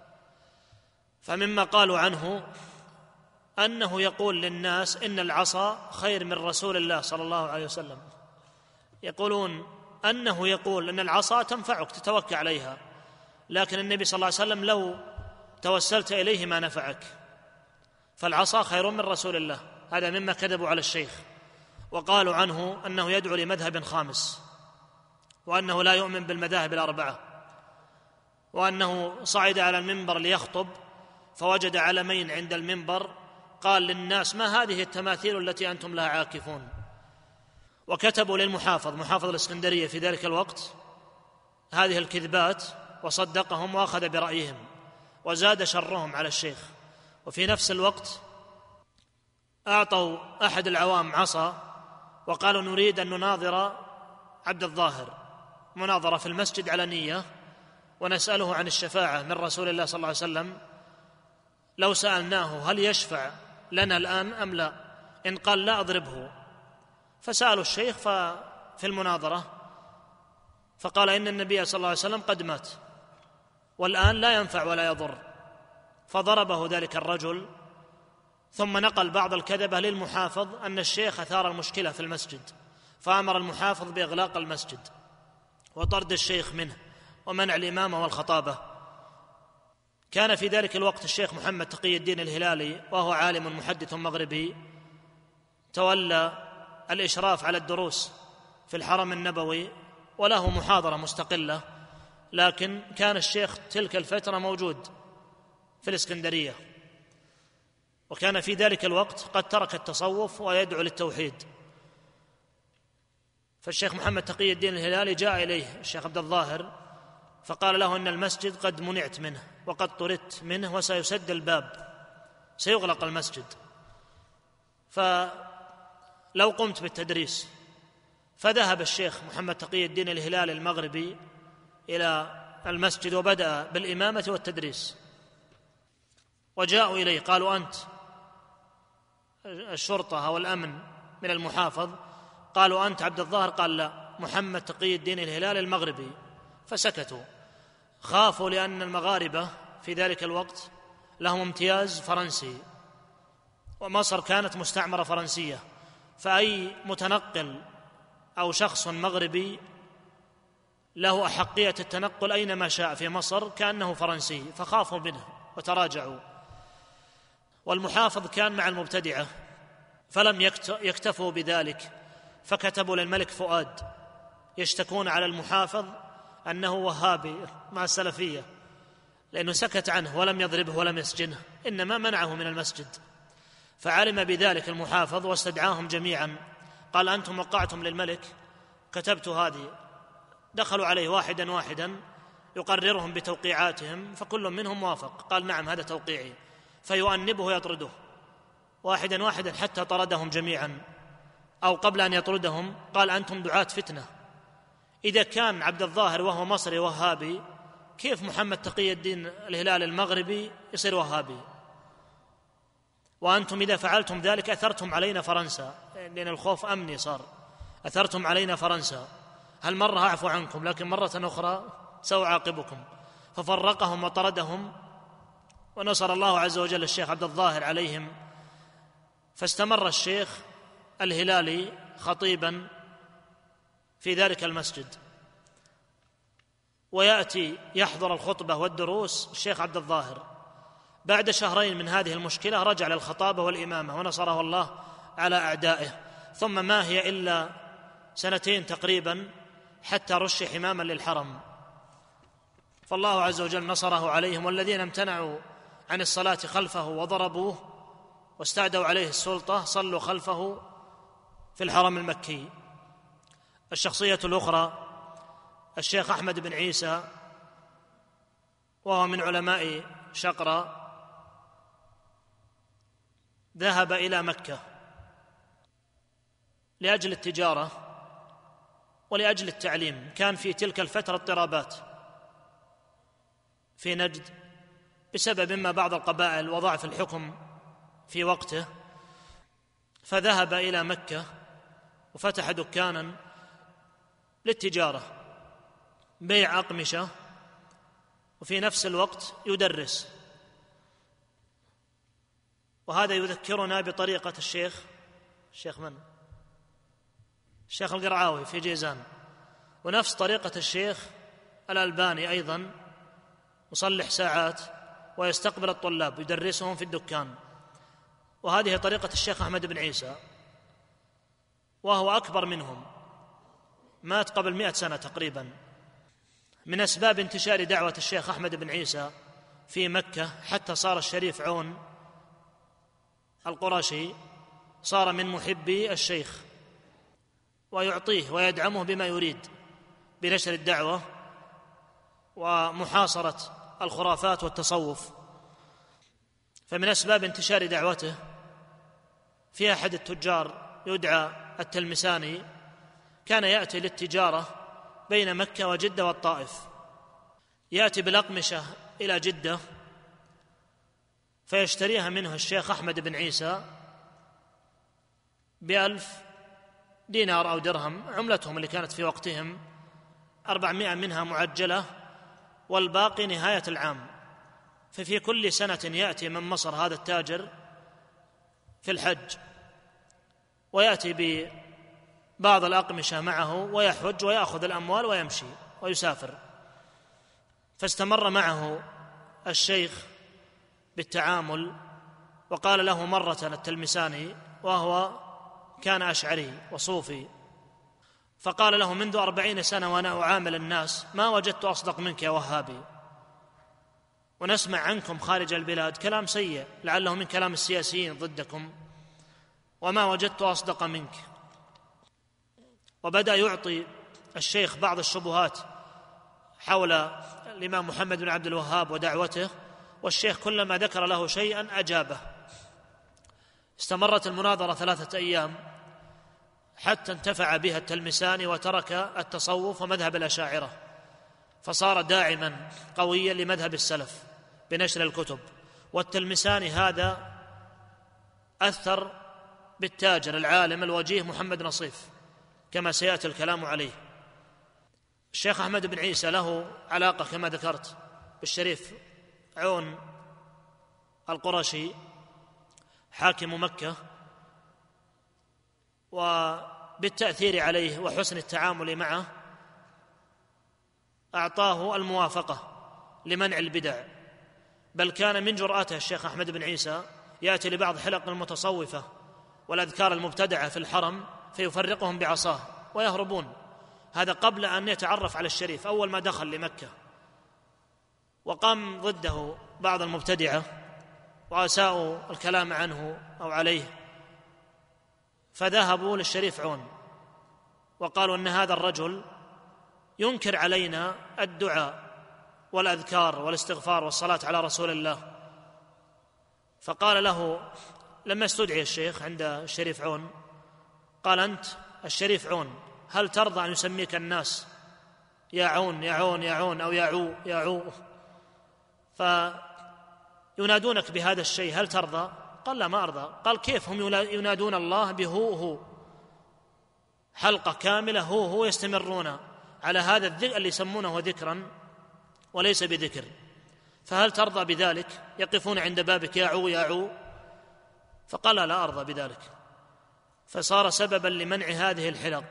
فمما قالوا عنه أنه يقول للناس إن العصا خير من رسول الله صلى الله عليه وسلم، يقولون أنه يقول أن العصا تنفعك تتوكى عليها، لكن النبي صلى الله عليه وسلم لو توسلت إليه ما نفعك، فالعصا خير من رسول الله. هذا مما كذبوا على الشيخ. وقالوا عنه أنه يدعو لمذهب خامس، وأنه لا يؤمن بالمذاهب الأربعة، وأنه صعد على المنبر ليخطب فوجد علمين عند المنبر، قال للناس: ما هذه التماثيل التي أنتم لها عاكفون؟ وكتبوا للمحافظ محافظ الإسكندرية في ذلك الوقت هذه الكذبات، وصدقهم وأخذ برأيهم وزاد شرهم على الشيخ. وفي نفس الوقت أعطوا أحد العوام عصا وقالوا: نريد أن نناظر عبد الظاهر مناظرة في المسجد على نية، ونسأله عن الشفاعة من رسول الله صلى الله عليه وسلم، لو سألناه هل يشفع لنا الآن أم لا؟ إن قال لا أضربه. فسألوا الشيخ في المناظرة فقال: إن النبي صلى الله عليه وسلم قد مات والآن لا ينفع ولا يضر. فضربه ذلك الرجل، ثم نقل بعض الكذبة للمحافظ أن الشيخ أثار المشكلة في المسجد، فأمر المحافظ بإغلاق المسجد وطرد الشيخ منه ومنع الإمامة والخطابة. كان في ذلك الوقت الشيخ محمد تقي الدين الهلالي، وهو عالم محدث مغربي، تولى الإشراف على الدروس في الحرم النبوي، وله محاضرة مستقلة، لكن كان الشيخ تلك الفترة موجود في الإسكندرية، وكان في ذلك الوقت قد ترك التصوف ويدعو للتوحيد. فالشيخ محمد تقي الدين الهلالي جاء إليه الشيخ عبد الظاهر فقال له: إن المسجد قد منعت منه وقد طردت منه وسيسد الباب، سيغلق المسجد، فلو قمت بالتدريس. فذهب الشيخ محمد تقي الدين الهلالي المغربي إلى المسجد وبدأ بالإمامة والتدريس، وجاءوا إليه قالوا: أنت الشرطة أو الأمن من المحافظ؟ قالوا: أنت عبد الظاهر؟ قال: لا، محمد تقي الدين الهلالي المغربي. فسكتوا، خافوا، لأن المغاربة في ذلك الوقت لهم امتياز فرنسي، ومصر كانت مستعمرة فرنسية، فأي متنقل أو شخص مغربي له أحقية التنقل أينما شاء في مصر كأنه فرنسي، فخافوا منه وتراجعوا. والمحافظ كان مع المبتدعة فلم يكتفوا بذلك، فكتبوا للملك فؤاد يشتكون على المحافظ أنه وهابي مع السلفية، لأنه سكت عنه ولم يضربه ولم يسجنه، إنما منعه من المسجد. فعلم بذلك المحافظ واستدعاهم جميعا، قال: أنتم وقعتم للملك، كتبت هذه. دخلوا عليه واحدا واحدا يقررهم بتوقيعاتهم، فكل منهم موافق، قال: نعم هذا توقيعي. فيؤنبه ويطرده واحدا واحدا حتى طردهم جميعا، أو قبل أن يطردهم قال: أنتم دعاة فتنة، إذا كان عبد الظاهر وهو مصري وهابي، كيف محمد تقي الدين الهلال المغربي يصير وهابي؟ وأنتم إذا فعلتم ذلك أثرتم علينا فرنسا، لأن الخوف أمني صار، أثرتم علينا فرنسا، هل مرة أعفو عنكم، لكن مرة أخرى سأعاقبكم. ففرقهم وطردهم، ونصر الله عز وجل الشيخ عبد الظاهر عليهم. فاستمر الشيخ الهلالي خطيبا في ذلك المسجد، ويأتي يحضر الخطبة والدروس الشيخ عبد الظاهر. بعد شهرين من هذه المشكلة رجع للخطابة والإمامة، ونصره الله على أعدائه. ثم ما هي إلا سنتين تقريبا حتى رشح إماما للحرم، فالله عز وجل نصره عليهم. والذين امتنعوا عن الصلاة خلفه وضربوه واستعدوا عليه السلطة صلوا خلفه في الحرم المكي. الشخصية الأخرى الشيخ أحمد بن عيسى، وهو من علماء شقرة، ذهب إلى مكة لأجل التجارة ولأجل التعليم. كان في تلك الفترة اضطرابات في نجد بسبب إما بعض القبائل وضعف الحكم في وقته، فذهب إلى مكة وفتح دكانا للتجارة، بيع أقمشة، وفي نفس الوقت يدرس. وهذا يذكرنا بطريقة الشيخ الشيخ من؟ الشيخ القرعاوي في جيزان، ونفس طريقة الشيخ الألباني أيضا، مصلح ساعات ويستقبل الطلاب يدرسهم في الدكان. وهذه طريقة الشيخ أحمد بن عيسى، وهو أكبر منهم، مات قبل مئة سنة تقريبا. من أسباب انتشار دعوة الشيخ أحمد بن عيسى في مكة حتى صار الشريف عون القرشي صار من محبي الشيخ، ويعطيه ويدعمه بما يريد بنشر الدعوة ومحاصرة الخرافات والتصوف. فمن أسباب انتشار دعوته في أحد التجار يدعى التلمساني، كان يأتي للتجارة بين مكة وجدة والطائف، يأتي بالأقمشة إلى جدة فيشتريها منه الشيخ أحمد بن عيسى بألف دينار أو درهم، عملتهم اللي كانت في وقتهم، أربعمائة منها معجلة والباقي نهاية العام. ففي كل سنة يأتي من مصر هذا التاجر في الحج ويأتي ببعض الأقمشة معه ويحج ويأخذ الأموال ويمشي ويسافر. فاستمر معه الشيخ بالتعامل، وقال له مرة التلمساني، وهو كان أشعري وصوفي، فقال له: منذ أربعين سنة وأنا أعامل الناس ما وجدت أصدق منك يا وهابي، ونسمع عنكم خارج البلاد كلام سيء لعله من كلام السياسيين ضدكم، وما وجدت أصدق منك. وبدأ يعطي الشيخ بعض الشبهات حول الإمام محمد بن عبد الوهاب ودعوته، والشيخ كلما ذكر له شيئا أجابه. استمرت المناظرة ثلاثة أيام حتى انتفع بها التلمساني وترك التصوف ومذهب الأشاعرة، فصار داعما قويا لمذهب السلف بنشر الكتب. والتلمساني هذا أثر بالتاجر العالم الوجيه محمد نصيف كما سيأتي الكلام عليه. الشيخ أحمد بن عيسى له علاقة كما ذكرت بالشريف عون القرشي حاكم مكة، وبالتأثير عليه وحسن التعامل معه أعطاه الموافقة لمنع البدع، بل كان من جرأته الشيخ أحمد بن عيسى يأتي لبعض حلق المتصوفة والأذكار المبتدعة في الحرم فيفرقهم بعصاه ويهربون، هذا قبل أن يتعرف على الشريف أول ما دخل لمكة. وقام ضده بعض المبتدعة وأساءوا الكلام عنه أو عليه، فذهبوا للشريف عون وقالوا أن هذا الرجل ينكر علينا الدعاء والأذكار والاستغفار والصلاة على رسول الله. فقال له لما استدعي الشيخ عند الشريف عون قال: أنت الشريف عون، هل ترضى أن يسميك الناس يا عون يا عون يا عون أو يا عو يا عو، فينادونك بهذا الشيء، هل ترضى؟ قال: لا ما أرضى. قال: كيف هم ينادون الله بهو هو، حلقة كاملة هو هو يستمرون على هذا الذكر اللي يسمونه ذكرا وليس بذكر، فهل ترضى بذلك؟ يقفون عند بابك يا عو يا عو. فقال: لا أرضى بذلك. فصار سببا لمنع هذه الحلق،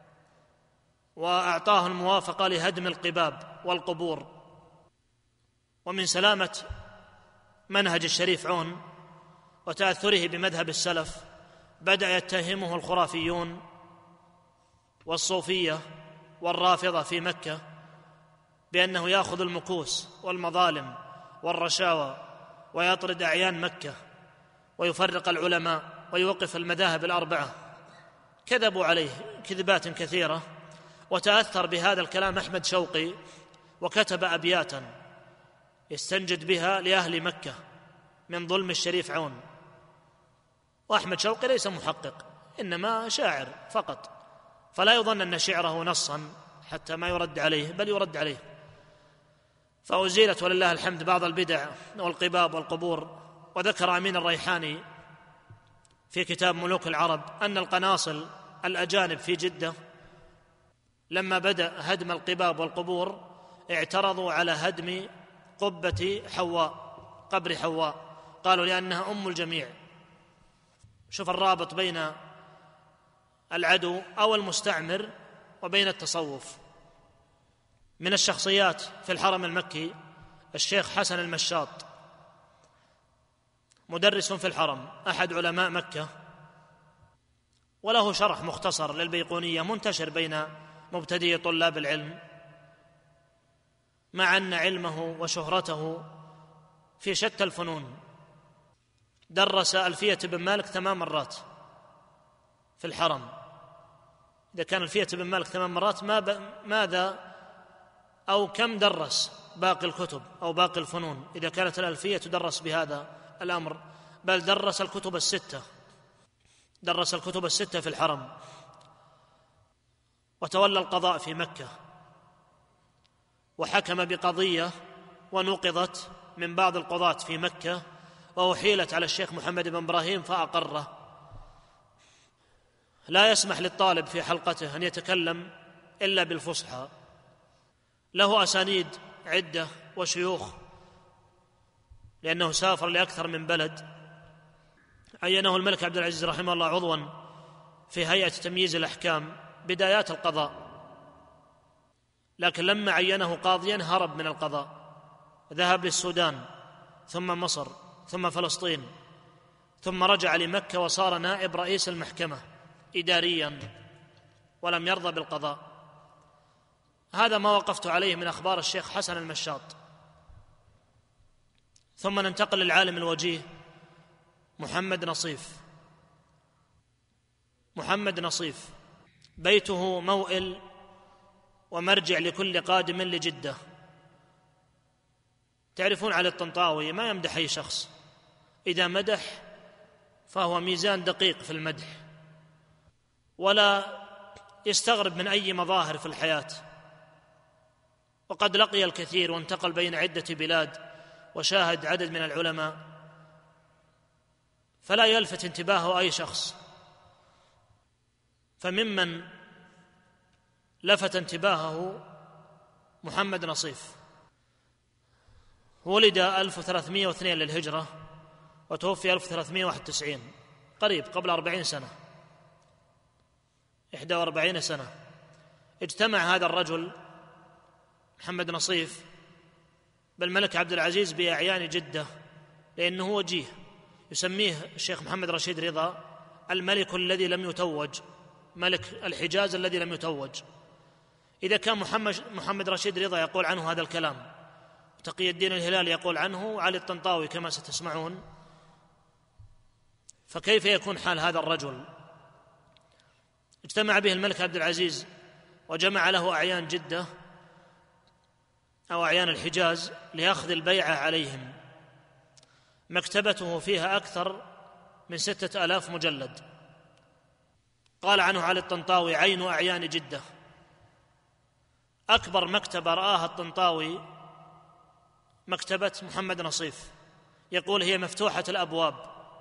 وأعطاه الموافقة لهدم القباب والقبور. ومن سلامة منهج الشريف عون وتأثره بمذهب السلف بدأ يتهمه الخرافيون والصوفية والرافضة في مكة بأنه يأخذ المكوس والمظالم والرشاوى ويطرد أعيان مكة ويفرق العلماء ويوقف المذاهب الأربعة. كذبوا عليه كذبات كثيرة، وتأثر بهذا الكلام أحمد شوقي وكتب أبياتا يستنجد بها لأهل مكة من ظلم الشريف عون. وأحمد شوقي ليس محقق، إنما شاعر فقط، فلا يظن أن شعره نصا حتى ما يرد عليه، بل يرد عليه. فأزيلت ولله الحمد بعض البدع والقباب والقبور. وذكر أمين الريحاني في كتاب ملوك العرب أن القناصل الأجانب في جدة لما بدأ هدم القباب والقبور اعترضوا على هدم قبة حواء، قبر حواء، قالوا لأنها أم الجميع. شوف الرابط بين العدو أو المستعمر وبين التصوف. من الشخصيات في الحرم المكي الشيخ حسن المشاط، مدرس في الحرم، أحد علماء مكة، وله شرح مختصر للبيقونية منتشر بين مبتدئي طلاب العلم، مع أن علمه وشهرته في شتى الفنون. درس ألفية بن مالك ثمان مرات في الحرم. إذا كان ألفية بن مالك ثمان مرات ما ب... ماذا أو كم درس باقي الكتب أو باقي الفنون إذا كانت الألفية تدرس بهذا الأمر؟ بل درس الكتب الستة، درس الكتب الستة في الحرم. وتولى القضاء في مكة، وحكم بقضية ونقضت من بعض القضاة في مكة، وأحيلت على الشيخ محمد بن إبراهيم فأقره. لا يسمح للطالب في حلقته أن يتكلم إلا بالفصحى، له أسانيد عدة وشيوخ لأنه سافر لأكثر من بلد. عينه الملك عبد العزيز رحمه الله عضوا في هيئة تمييز الأحكام بدايات القضاء، لكن لما عينه قاضيا هرب من القضاء، ذهب للسودان ثم مصر ثم فلسطين، ثم رجع لمكة وصار نائب رئيس المحكمة إداريا ولم يرضى بالقضاء. هذا ما وقفت عليه من أخبار الشيخ حسن المشاط. ثم ننتقل للعالم الوجيه محمد نصيف. محمد نصيف بيته موئل ومرجع لكل قادم لجدة. تعرفون علي الطنطاوي ما يمدح أي شخص، إذا مدح فهو ميزان دقيق في المدح، ولا يستغرب من أي مظاهر في الحياة. وقد لقي الكثير وانتقل بين عدة بلاد وشاهد عدد من العلماء، فلا يلفت انتباهه أي شخص. فممن لفت انتباهه محمد نصيف. ولد ألف وثلاثمائة واثنين للهجرة وتوفي ألف وثلاثمائة وواحد وتسعين، قريب قبل أربعين سنة، إحدى وأربعين سنة. اجتمع هذا الرجل محمد نصيف بالملك عبد العزيز بأعيان جدة، لأنه وجيه، يسميه الشيخ محمد رشيد رضا الملك الذي لم يتوج، ملك الحجاز الذي لم يتوج. إذا كان محمد, محمد رشيد رضا يقول عنه هذا الكلام، تقي الدين الهلالي يقول عنه، وعلي الطنطاوي كما ستسمعون، فكيف يكون حال هذا الرجل؟ اجتمع به الملك عبد العزيز وجمع له أعيان جدة أو أعيان الحجاز لأخذ البيعة عليهم. مكتبته فيها أكثر من ستة آلاف مجلد. قال عنه علي الطنطاوي: عين أعيان جدة. أكبر مكتبة رآها الطنطاوي مكتبة محمد نصيف، يقول: هي مفتوحة الأبواب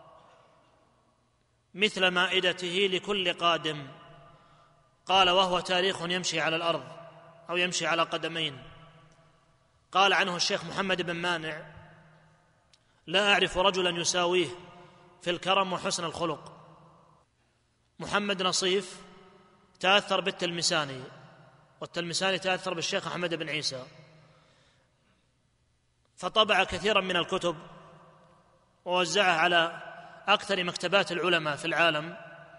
مثل مائدته لكل قادم. قال: وهو تاريخ يمشي على الأرض أو يمشي على قدمين. قال عنه الشيخ محمد بن مانع: لا أعرف رجلا يساويه في الكرم وحسن الخلق. محمد نصيف تأثر بالتلمساني، والتلمساني تأثر بالشيخ أحمد بن عيسى، فطبع كثيرا من الكتب ووزعها على أكثر مكتبات العلماء في العالم.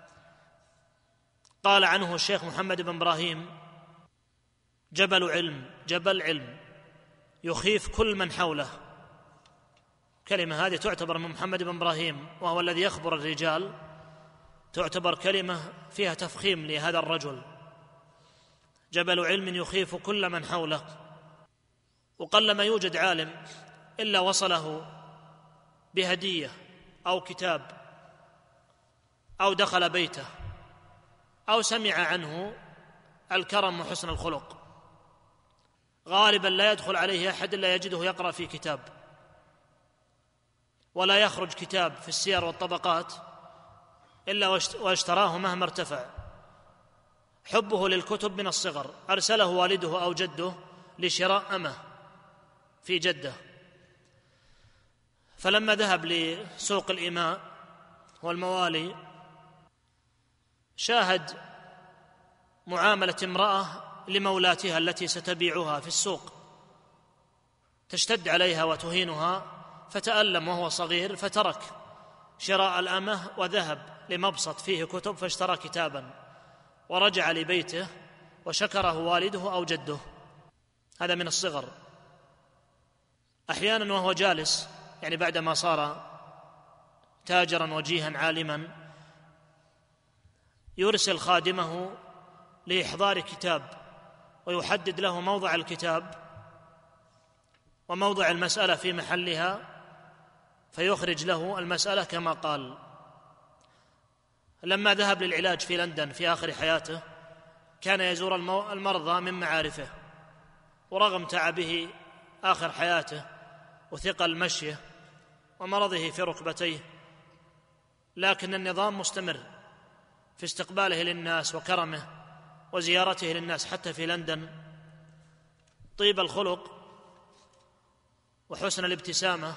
قال عنه الشيخ محمد بن إبراهيم: جبل علم، جبل علم يخيف كل من حوله. كلمة هذه تعتبر من محمد بن إبراهيم، وهو الذي يخبر الرجال، تعتبر كلمة فيها تفخيم لهذا الرجل. جبل علم يخيف كل من حوله. وقلما يوجد عالم إلا وصله بهدية أو كتاب أو دخل بيته أو سمع عنه الكرم وحسن الخلق. غالبا لا يدخل عليه أحد إلا يجده يقرأ في كتاب، ولا يخرج كتاب في السير والطبقات إلا واشتراه مهما ارتفع. حبه للكتب من الصغر، أرسله والده أو جده لشراء أمه في جدة، فلما ذهب لسوق الإماء والموالي شاهد معاملة امرأة لمولاتها التي ستبيعها في السوق، تشتد عليها وتهينها، فتألم وهو صغير، فترك شراء الأمة وذهب لمبسط فيه كتب فاشترى كتابا، ورجع لبيته وشكره والده أو جده. هذا من الصغر. أحيانا وهو جالس، يعني بعدما صار تاجرا وجيها عالما، يرسل خادمه لإحضار كتاب ويحدد له موضع الكتاب وموضع المسألة في محلها، فيخرج له المسألة كما قال. لما ذهب للعلاج في لندن في آخر حياته كان يزور المرضى من معارفه، ورغم تعبه آخر حياته وثقل مشيه ومرضه في ركبتيه، لكن النظام مستمر في استقباله للناس وكرمه وزيارته للناس حتى في لندن. طيب الخلق وحسن الابتسامة،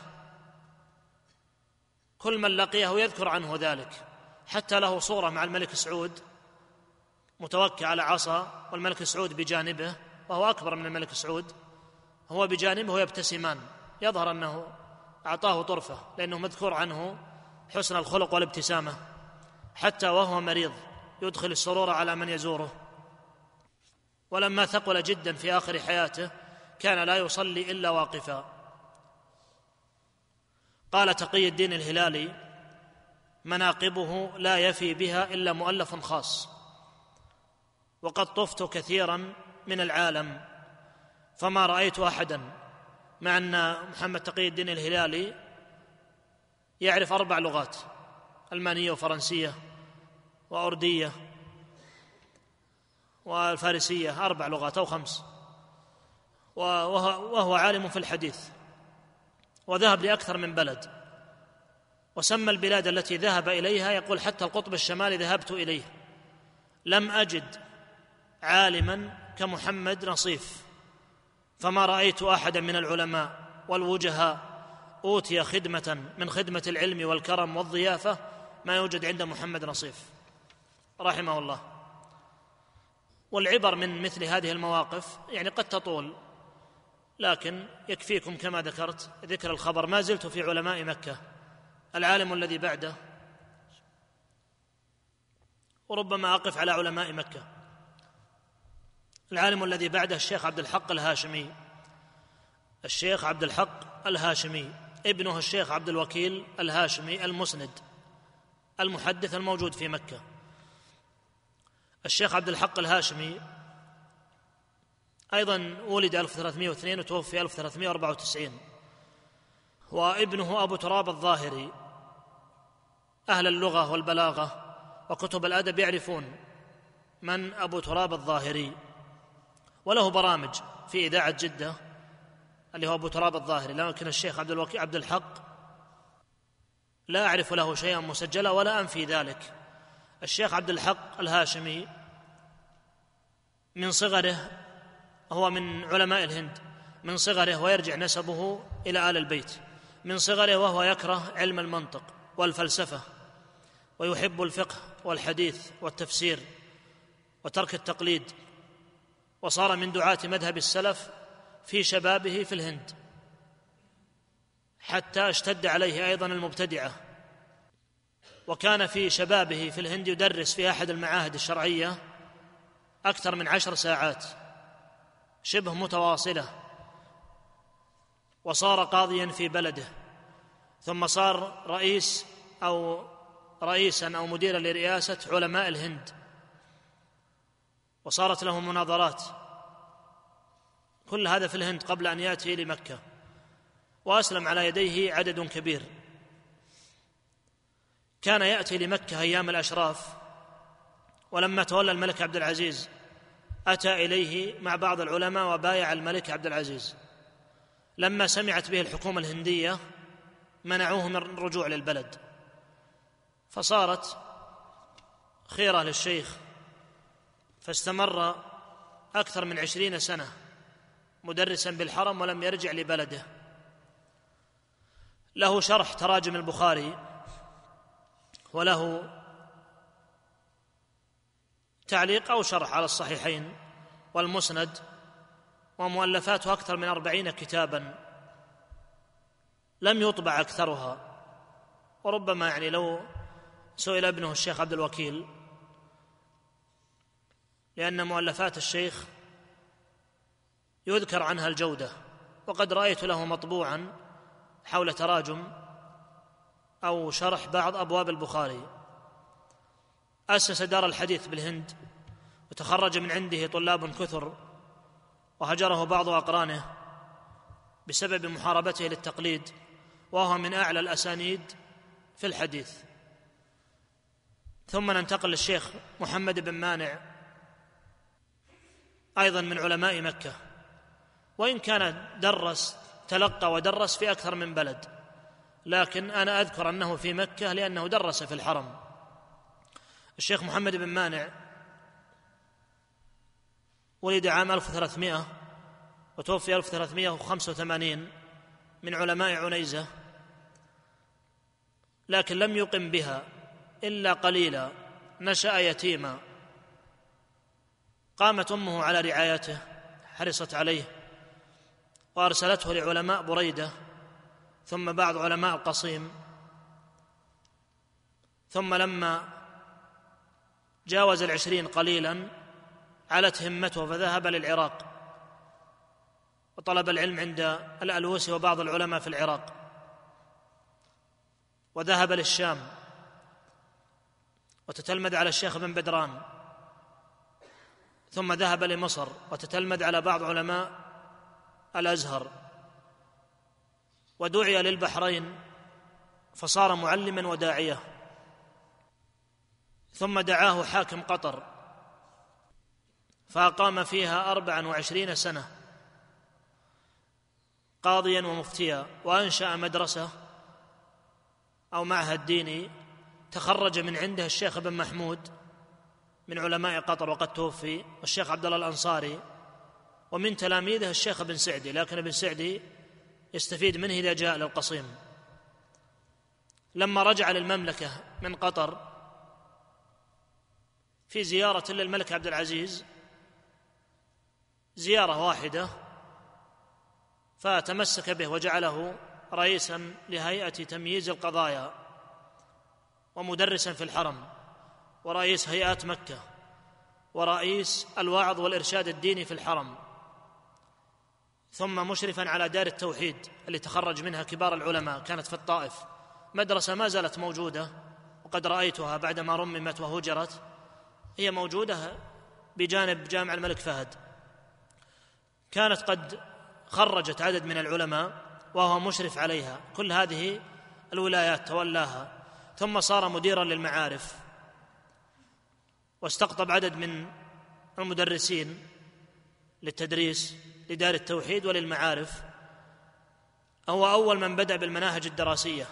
كل من لقيه يذكر عنه ذلك، حتى له صورة مع الملك سعود متوكئ على عصا والملك سعود بجانبه، وهو أكبر من الملك سعود، هو بجانبه يبتسمان، يظهر أنه أعطاه طرفة، لأنه مذكور عنه حسن الخلق والابتسامة، حتى وهو مريض يدخل السرور على من يزوره. ولما ثقل جدا في آخر حياته كان لا يصلي إلا واقفا. قال تقي الدين الهلالي: مناقبه لا يفي بها إلا مؤلف خاص، وقد طفت كثيرا من العالم فما رأيت أحدا، مع أن محمد تقي الدين الهلالي يعرف أربع لغات: ألمانية وفرنسية وأردية والفارسية، أربع لغات أو خمس، وهو عالم في الحديث، وذهب لأكثر من بلد، وسمى البلاد التي ذهب إليها، يقول حتى القطب الشمالي ذهبت إليه، لم أجد عالما كمحمد نصيف، فما رأيت أحدا من العلماء والوجهاء أوتي خدمة من خدمة العلم والكرم والضيافة ما يوجد عند محمد نصيف رحمه الله. والعبر من مثل هذه المواقف يعني قد تطول، لكن يكفيكم كما ذكرت ذكر الخبر. ما زلت في علماء مكة. العالم الذي بعده، وربما أقف على علماء مكة، العالم الذي بعده الشيخ عبد الحق الهاشمي. الشيخ عبد الحق الهاشمي ابنه الشيخ عبد الوكيل الهاشمي المسند المحدث الموجود في مكة. الشيخ عبد الحق الهاشمي أيضا ولد ألف وثلاثمائة واثنين وتوفي ألف وثلاثمائة وأربعة وتسعين، وابنه أبو تراب الظاهري. أهل اللغة والبلاغة وكتب الأدب يعرفون من أبو تراب الظاهري، وله برامج في إذاعة جدة اللي هو أبو تراب الظاهري. لكن الشيخ عبد الوكيل عبد الحق لا أعرف له شيئا مسجلا ولا أنفي ذلك. الشيخ عبد الحق الهاشمي من صغره هو من علماء الهند، من صغره ويرجع نسبه إلى آل البيت، من صغره وهو يكره علم المنطق والفلسفة ويحب الفقه والحديث والتفسير وترك التقليد، وصار من دعاة مذهب السلف في شبابه في الهند، حتى اشتد عليه أيضا المبتدعة. وكان في شبابه في الهند يدرس في أحد المعاهد الشرعية أكثر من عشر ساعات شبه متواصلة، وصار قاضيا في بلده، ثم صار رئيس أو رئيسا أو مديرا لرئاسة علماء الهند، وصارت له مناظرات. كل هذا في الهند قبل أن يأتي لمكة، وأسلم على يديه عدد كبير. كان يأتي لمكة أيام الأشراف، ولما تولى الملك عبد العزيز أتى إليه مع بعض العلماء وبايع الملك عبد العزيز. لما سمعت به الحكومة الهندية منعوه من الرجوع للبلد، فصارت خيرة للشيخ، فاستمر أكثر من عشرين سنة مدرسا بالحرم ولم يرجع لبلده. له شرح تراجم البخاري، وله تعليق أو شرح على الصحيحين والمسند، ومؤلفاته أكثر من أربعين كتابا لم يطبع أكثرها. وربما يعني لو سئل ابنه الشيخ عبد الوكيل، لأن مؤلفات الشيخ يذكر عنها الجودة، وقد رأيت له مطبوعا حول تراجم أو شرح بعض أبواب البخاري. أسس دار الحديث بالهند، وتخرج من عنده طلاب كثر، وهجره بعض أقرانه بسبب محاربته للتقليد، وهو من أعلى الأسانيد في الحديث. ثم ننتقل للشيخ محمد بن مانع، أيضا من علماء مكة، وإن كان درس تلقى ودرس في أكثر من بلد، لكن أنا أذكر أنه في مكة لأنه درس في الحرم. الشيخ محمد بن مانع ولد عام ألف وثلاثمائة وتوفي ألف وثلاثمائة وخمسة وثمانين، من علماء عنيزة، لكن لم يقم بها إلا قليلا. نشأ يتيما، قامت أمه على رعايته، حرصت عليه، وأرسلته لعلماء بريدة، ثم بعض علماء القصيم. ثم لما جاوز العشرين قليلا علت همته، فذهب للعراق وطلب العلم عند الألوسي وبعض العلماء في العراق، وذهب للشام وتتلمذ على الشيخ بن بدران، ثم ذهب لمصر وتتلمذ على بعض علماء الأزهر، ودعي للبحرين فصار معلما وداعية. ثم دعاه حاكم قطر فأقام فيها أربعا وعشرين سنة قاضيا ومفتيا، وأنشأ مدرسة أو معهد ديني تخرج من عنده الشيخ بن محمود من علماء قطر وقد توفي، والشيخ عبد الله الأنصاري، ومن تلاميذه الشيخ بن سعدي، لكن ابن سعدي يستفيد منه إذا جاء للقصيم. لما رجع للمملكة من قطر في زيارة للملك عبد العزيز، زيارة واحدة، فتمسك به وجعله رئيسا لهيئة تمييز القضايا ومدرسا في الحرم ورئيس هيئات مكة ورئيس الوعظ والإرشاد الديني في الحرم، ثم مشرفا على دار التوحيد اللي تخرج منها كبار العلماء، كانت في الطائف، مدرسة ما زالت موجودة وقد رأيتها بعدما رممت وهجرت، هي موجودة بجانب جامع الملك فهد. كانت قد خرجت عدد من العلماء وهو مشرف عليها، كل هذه الولايات تولاها، ثم صار مديرا للمعارف واستقطب عدد من المدرسين للتدريس لدار التوحيد وللمعارف. هو أول من بدأ بالمناهج الدراسية،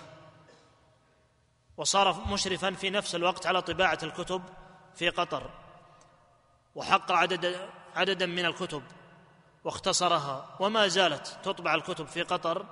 وصار مشرفا في نفس الوقت على طباعة الكتب في قطر، وحقق عدد عددا من الكتب واختصرها، وما زالت تطبع الكتب في قطر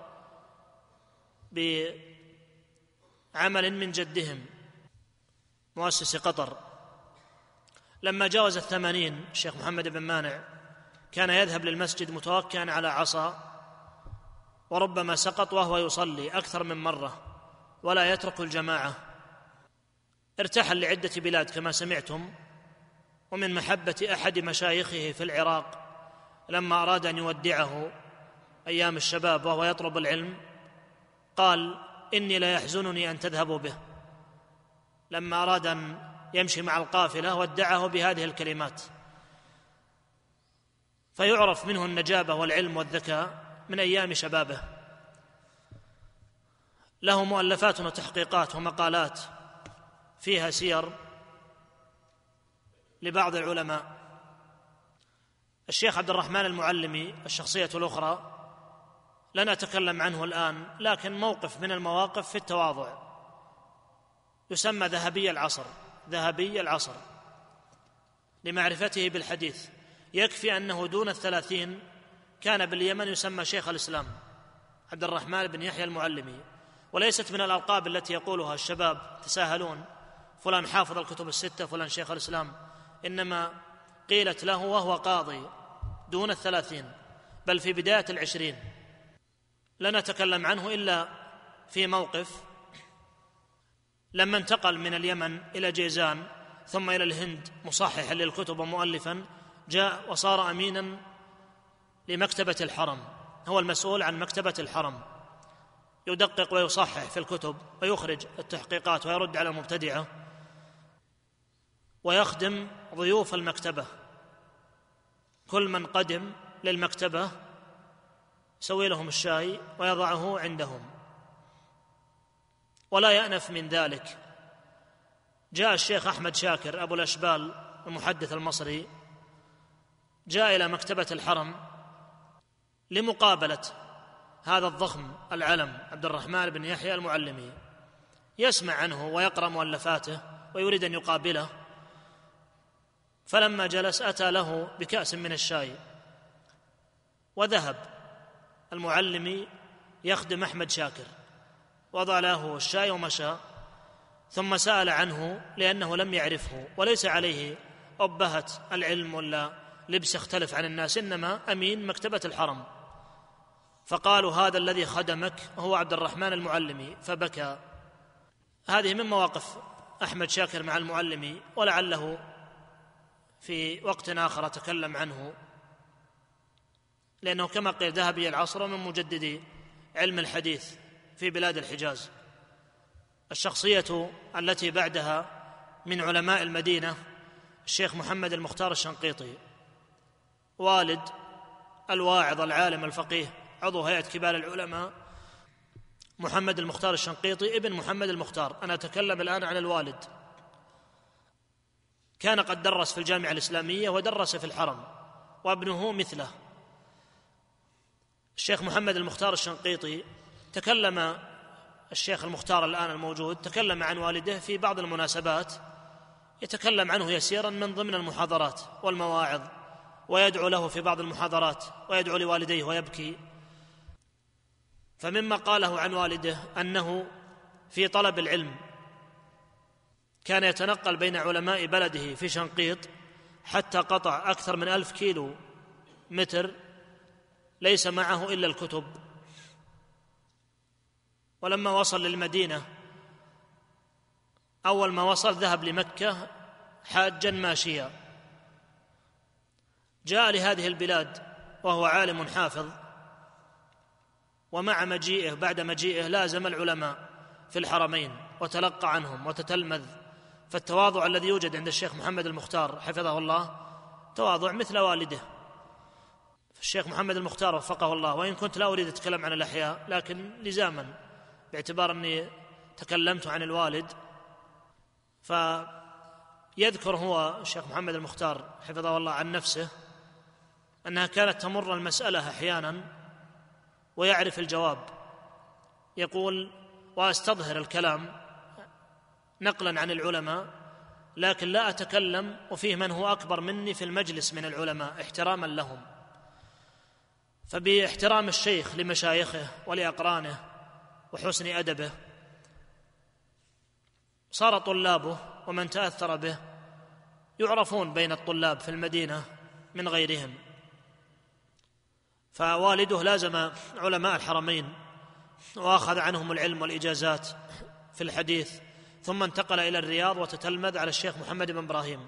بعمل من جدهم مؤسس قطر. لما جاوز الثمانين الشيخ محمد بن مانع كان يذهب للمسجد متوكئا على عصا، وربما سقط وهو يصلي أكثر من مرة ولا يترك الجماعة. ارتحل لعدة بلاد كما سمعتم، ومن محبة أحد مشايخه في العراق لما أراد أن يودعه أيام الشباب وهو يطلب العلم قال: إني لا يحزنني أن تذهبوا به. لما أراد أن يمشي مع القافلة ودعه بهذه الكلمات. فيعرف منه النجابة والعلم والذكاء من أيام شبابه. له مؤلفات وتحقيقات ومقالات فيها سير لبعض العلماء. الشيخ عبد الرحمن المعلمي الشخصية الأخرى لن أتكلم عنه الآن، لكن موقف من المواقف في التواضع، يسمى ذهبي العصر، ذهبي العصر لمعرفته بالحديث. يكفي أنه دون الثلاثين كان باليمن يسمى شيخ الإسلام عبد الرحمن بن يحيى المعلمي، وليست من الألقاب التي يقولها الشباب تساهلون، فلان حافظ الكتب الستة، فلان شيخ الإسلام، إنما قيلت له وهو قاضي دون الثلاثين، بل في بداية العشرين. لن أتكلم عنه إلا في موقف لما انتقل من اليمن إلى جيزان ثم إلى الهند مصححا للكتب ومؤلفا، جاء وصار أمينا لمكتبة الحرم، هو المسؤول عن مكتبة الحرم، يدقق ويصحح في الكتب ويخرج التحقيقات ويرد على المبتدعة، ويخدم ضيوف المكتبة. كل من قدم للمكتبة يسوي لهم الشاي ويضعه عندهم، ولا يأنف من ذلك. جاء الشيخ أحمد شاكر أبو الأشبال المحدث المصري، جاء إلى مكتبة الحرم لمقابلة هذا الضخم العلم عبد الرحمن بن يحيى المعلمي، يسمع عنه ويقرأ مؤلفاته ويريد أن يقابله. فلما جلس أتى له بكأس من الشاي، وذهب المعلمي يخدم أحمد شاكر، وضع له الشاي ومشى، ثم سأل عنه لأنه لم يعرفه، وليس عليه أبهة العلم ولا لبس اختلف عن الناس، إنما أمين مكتبة الحرم. فقالوا: هذا الذي خدمك هو عبد الرحمن المعلمي، فبكى. هذه من مواقف أحمد شاكر مع المعلمي، ولعله في وقت آخر أتكلم عنه، لأنه كما قيل ذهبي العصر من مجددي علم الحديث في بلاد الحجاز. الشخصية التي بعدها من علماء المدينة الشيخ محمد المختار الشنقيطي، والد الواعظ العالم الفقيه عضو هيئة كبار العلماء محمد المختار الشنقيطي ابن محمد المختار. أنا أتكلم الآن عن الوالد. كان قد درس في الجامعة الإسلامية ودرس في الحرم، وابنه مثله. الشيخ محمد المختار الشنقيطي تكلم الشيخ المختار الآن الموجود تكلم عن والده في بعض المناسبات، يتكلم عنه يسيرا من ضمن المحاضرات والمواعظ، ويدعو له في بعض المحاضرات ويدعو لوالديه ويبكي. فمما قاله عن والده أنه في طلب العلم كان يتنقل بين علماء بلده في شنقيط حتى قطع أكثر من ألف كيلو متر ليس معه إلا الكتب. ولما وصل للمدينة أول ما وصل ذهب لمكة حاجا ماشيا، جاء لهذه البلاد وهو عالم حافظ، ومع مجيئه بعد مجيئه لازم العلماء في الحرمين وتلقى عنهم وتتلمذ. فالتواضع الذي يوجد عند الشيخ محمد المختار حفظه الله تواضع مثل والده. الشيخ محمد المختار وفقه الله، وإن كنت لا أريد أتكلم عن الأحياء لكن لزاما باعتبار أني تكلمت عن الوالد، فيذكر هو الشيخ محمد المختار حفظه الله عن نفسه أنها كانت تمر المسألة أحيانا ويعرف الجواب، يقول: وأستظهر الكلام نقلا عن العلماء لكن لا أتكلم وفيه من هو أكبر مني في المجلس من العلماء احتراما لهم. فباحترام الشيخ لمشايخه ولأقرانه وحسن أدبه صار طلابه ومن تأثر به يعرفون بين الطلاب في المدينة من غيرهم. فوالده لازم علماء الحرمين وأخذ عنهم العلم والإجازات في الحديث، ثم انتقل إلى الرياض وتتلمذ على الشيخ محمد بن إبراهيم،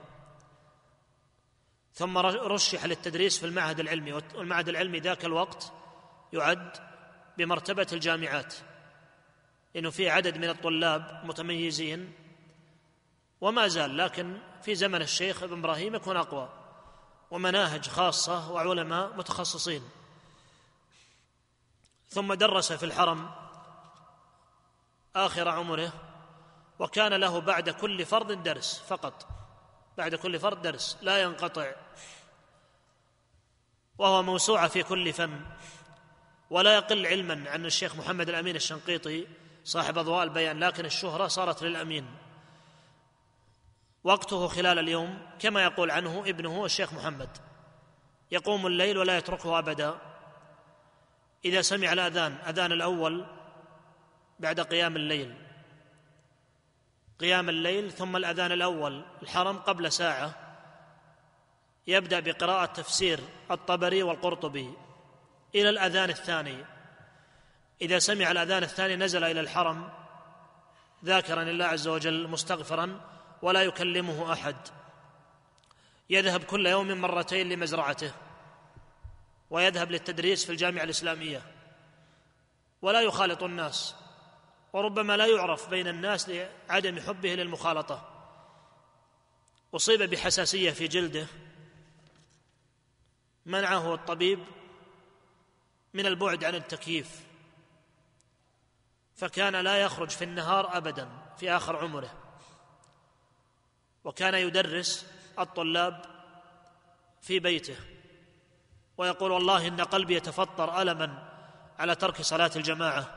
ثم رشح للتدريس في المعهد العلمي، والمعهد العلمي ذاك الوقت يعد بمرتبة الجامعات لأنه فيه عدد من الطلاب متميزين وما زال، لكن في زمن الشيخ ابن إبراهيم يكون أقوى ومناهج خاصة وعلماء متخصصين. ثم درس في الحرم آخر عمره، وكان له بعد كل فرض درس فقط، بعد كل فرض درس لا ينقطع، وهو موسوعة في كل فن، ولا يقل علما عن الشيخ محمد الأمين الشنقيطي صاحب أضواء البيان، لكن الشهرة صارت للأمين. وقته خلال اليوم كما يقول عنه ابنه الشيخ محمد يقوم الليل ولا يتركه أبدا. إذا سمع الأذان أذان الأول بعد قيام الليل قيام الليل ثم الأذان الأول الحرم قبل ساعة يبدأ بقراءة تفسير الطبري والقرطبي إلى الأذان الثاني. إذا سمع الأذان الثاني نزل إلى الحرم ذاكرا لله عز وجل مستغفرا ولا يكلمه أحد، يذهب كل يوم مرتين لمزرعته ويذهب للتدريس في الجامعة الإسلامية ولا يخالط الناس، وربما لا يعرف بين الناس لعدم حبه للمخالطة. أصيب بحساسية في جلده منعه الطبيب من البعد عن التكييف، فكان لا يخرج في النهار أبدا في آخر عمره، وكان يدرس الطلاب في بيته ويقول: والله إن قلبي يتفطر ألما على ترك صلاة الجماعة.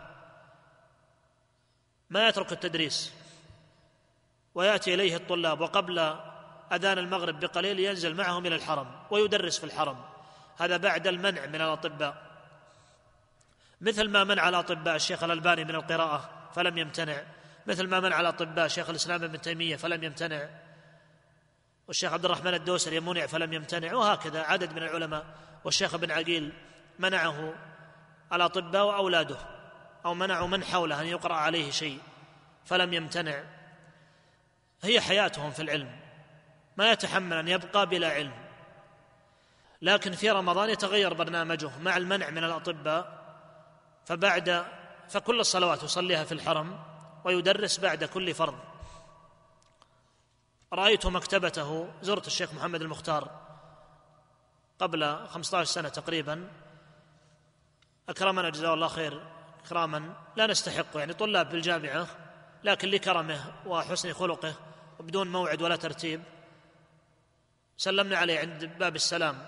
ما يترك التدريس ويأتي إليه الطلاب وقبل أذان المغرب بقليل ينزل معهم إلى الحرم ويدرس في الحرم. هذا بعد المنع من الأطباء، مثل ما منع الأطباء الشيخ الألباني من القراءة فلم يمتنع، مثل ما منع الأطباء شيخ الإسلام ابن تيمية فلم يمتنع، والشيخ عبد الرحمن الدوسري منع فلم يمتنع، وهكذا عدد من العلماء. والشيخ ابن عقيل منعه الأطباء وأولاده، أو منعوا من حوله أن يقرأ عليه شيء فلم يمتنع. هي حياتهم في العلم، ما يتحمل أن يبقى بلا علم. لكن في رمضان يتغير برنامجه مع المنع من الأطباء، فبعد فكل الصلوات يصليها في الحرم ويدرس بعد كل فرض. رأيت مكتبته، زرت الشيخ محمد المختار قبل خمسة عشر سنة تقريبا، أكرمنا جزاه الله خير إكراما لا نستحقه، يعني طلاب بالجامعة لكن لكرمه وحسن خلقه وبدون موعد ولا ترتيب سلمنا عليه عند باب السلام،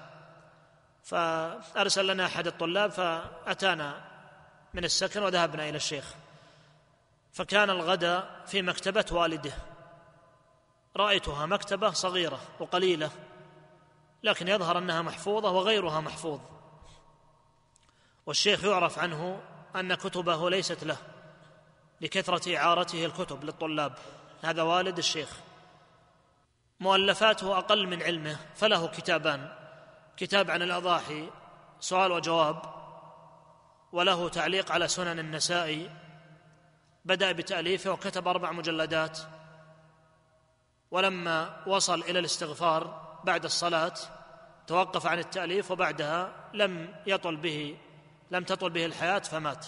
فأرسل لنا أحد الطلاب فأتانا من السكن وذهبنا إلى الشيخ، فكان الغداء في مكتبة والده. رأيتها مكتبة صغيرة وقليلة لكن يظهر أنها محفوظة وغيرها محفوظ. والشيخ يعرف عنه أن كتبه ليست له لكثرة إعارته الكتب للطلاب، هذا والد الشيخ. مؤلفاته أقل من علمه، فله كتابان: كتاب عن الأضاحي سؤال وجواب، وله تعليق على سنن النسائي، بدأ بتأليفه وكتب أربع مجلدات، ولما وصل إلى الاستغفار بعد الصلاة توقف عن التأليف، وبعدها لم يطل به لم تطل به الحياة فمات.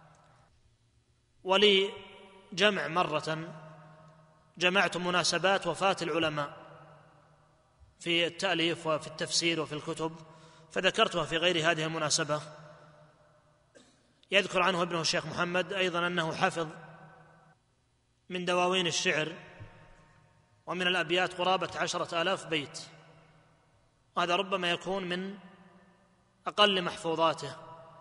ولي جمع مرة جمعت مناسبات وفاة العلماء في التأليف وفي التفسير وفي الكتب، فذكرتها في غير هذه المناسبة. يذكر عنه ابنه الشيخ محمد أيضا أنه حفظ من دواوين الشعر ومن الأبيات قرابة عشرة آلاف بيت، وهذا ربما يكون من أقل محفوظاته.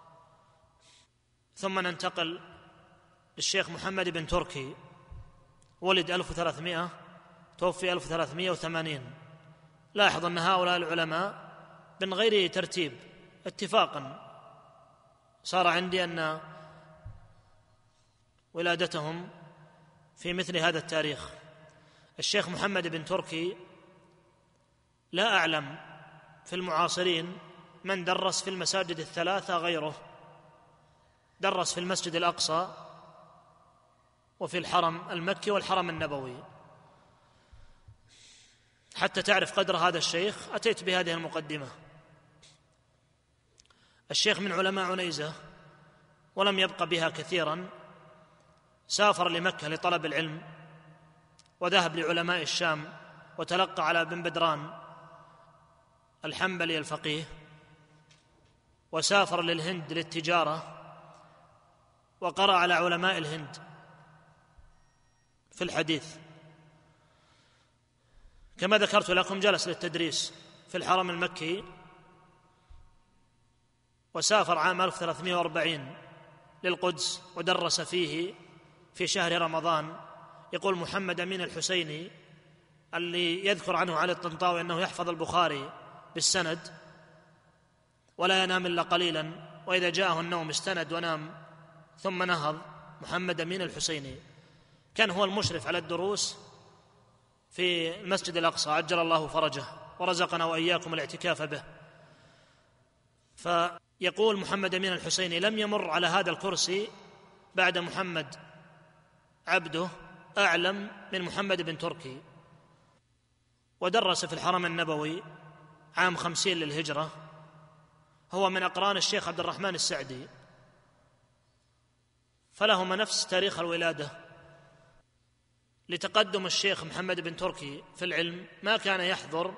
ثم ننتقل للشيخ محمد بن تركي، ولد ألف وثلاثمائة توفي ألف وثلاثمائة وثمانين. لاحظ أن هؤلاء العلماء من غير ترتيب اتفاقا صار عندي أن ولادتهم في مثل هذا التاريخ. الشيخ محمد بن تركي لا أعلم في المعاصرين من درس في المساجد الثلاثة غيره، درس في المسجد الأقصى وفي الحرم المكي والحرم النبوي. حتى تعرف قدر هذا الشيخ أتيت بهذه المقدمة. الشيخ من علماء عنيزة ولم يبق بها كثيرا، سافر لمكة لطلب العلم، وذهب لعلماء الشام وتلقى على بن بدران الحنبلي الفقيه، وسافر للهند للتجارة وقرأ على علماء الهند في الحديث. كما ذكرت لكم جلس للتدريس في الحرم المكي، وسافر عام ألف وثلاثمائة وأربعين للقدس ودرس فيه في شهر رمضان. يقول محمد أمين الحسيني اللي يذكر عنه علي الطنطاوي أنه يحفظ البخاري بالسند ولا ينام إلا قليلا، وإذا جاءه النوم استند ونام ثم نهض. محمد أمين الحسيني كان هو المشرف على الدروس في المسجد الأقصى، عجل الله فرجه ورزقنا وإياكم الاعتكاف به. فيقول محمد أمين الحسيني لم يمر على هذا الكرسي بعد محمد عبده أعلم من محمد بن تركي، ودرس في الحرم النبوي عام خمسين للهجرة. هو من أقران الشيخ عبد الرحمن السعدي، فلهما نفس تاريخ الولادة. لتقدم الشيخ محمد بن تركي في العلم ما كان يحضر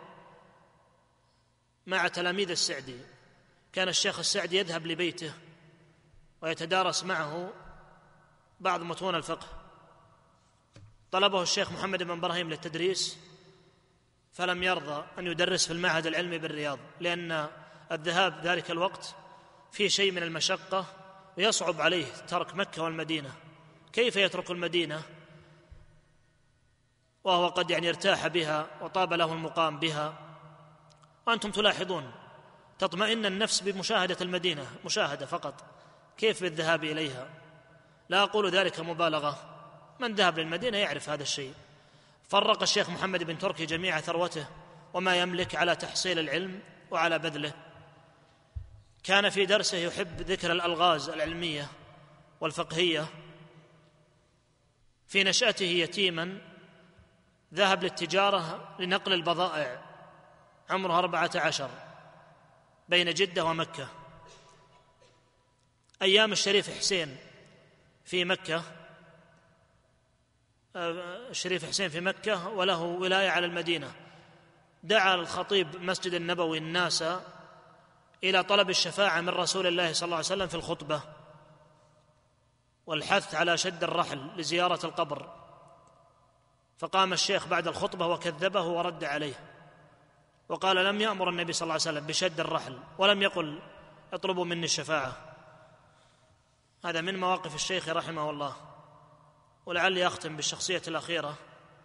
مع تلاميذ السعدي، كان الشيخ السعدي يذهب لبيته ويتدارس معه بعض متون الفقه. طلبه الشيخ محمد بن إبراهيم للتدريس فلم يرضى أن يدرس في المعهد العلمي بالرياض، لأن الذهاب ذلك الوقت فيه شيء من المشقة ويصعب عليه ترك مكة والمدينة. كيف يترك المدينة وهو قد يعني ارتاح بها وطاب له المقام بها؟ وأنتم تلاحظون تطمئن النفس بمشاهدة المدينة مشاهدة فقط، كيف بالذهاب إليها؟ لا أقول ذلك مبالغة، من ذهب للمدينة يعرف هذا الشيء. فرق الشيخ محمد بن تركي جميع ثروته وما يملك على تحصيل العلم وعلى بذله. كان في درسه يحب ذكر الألغاز العلمية والفقهية. في نشأته يتيما ذهب للتجارة لنقل البضائع، عمره أربعة عشر، بين جدة ومكة. أيام الشريف حسين في مكة، الشريف حسين في مكة وله ولاية على المدينة، دعا الخطيب مسجد النبوي الناس إلى طلب الشفاعة من رسول الله صلى الله عليه وسلم في الخطبة والحث على شد الرحل لزيارة القبر. فقام الشيخ بعد الخطبة وكذبه ورد عليه وقال لم يأمر النبي صلى الله عليه وسلم بشد الرحل ولم يقل اطلبوا مني الشفاعة. هذا من مواقف الشيخ رحمه الله. ولعلي أختم بالشخصية الأخيرة.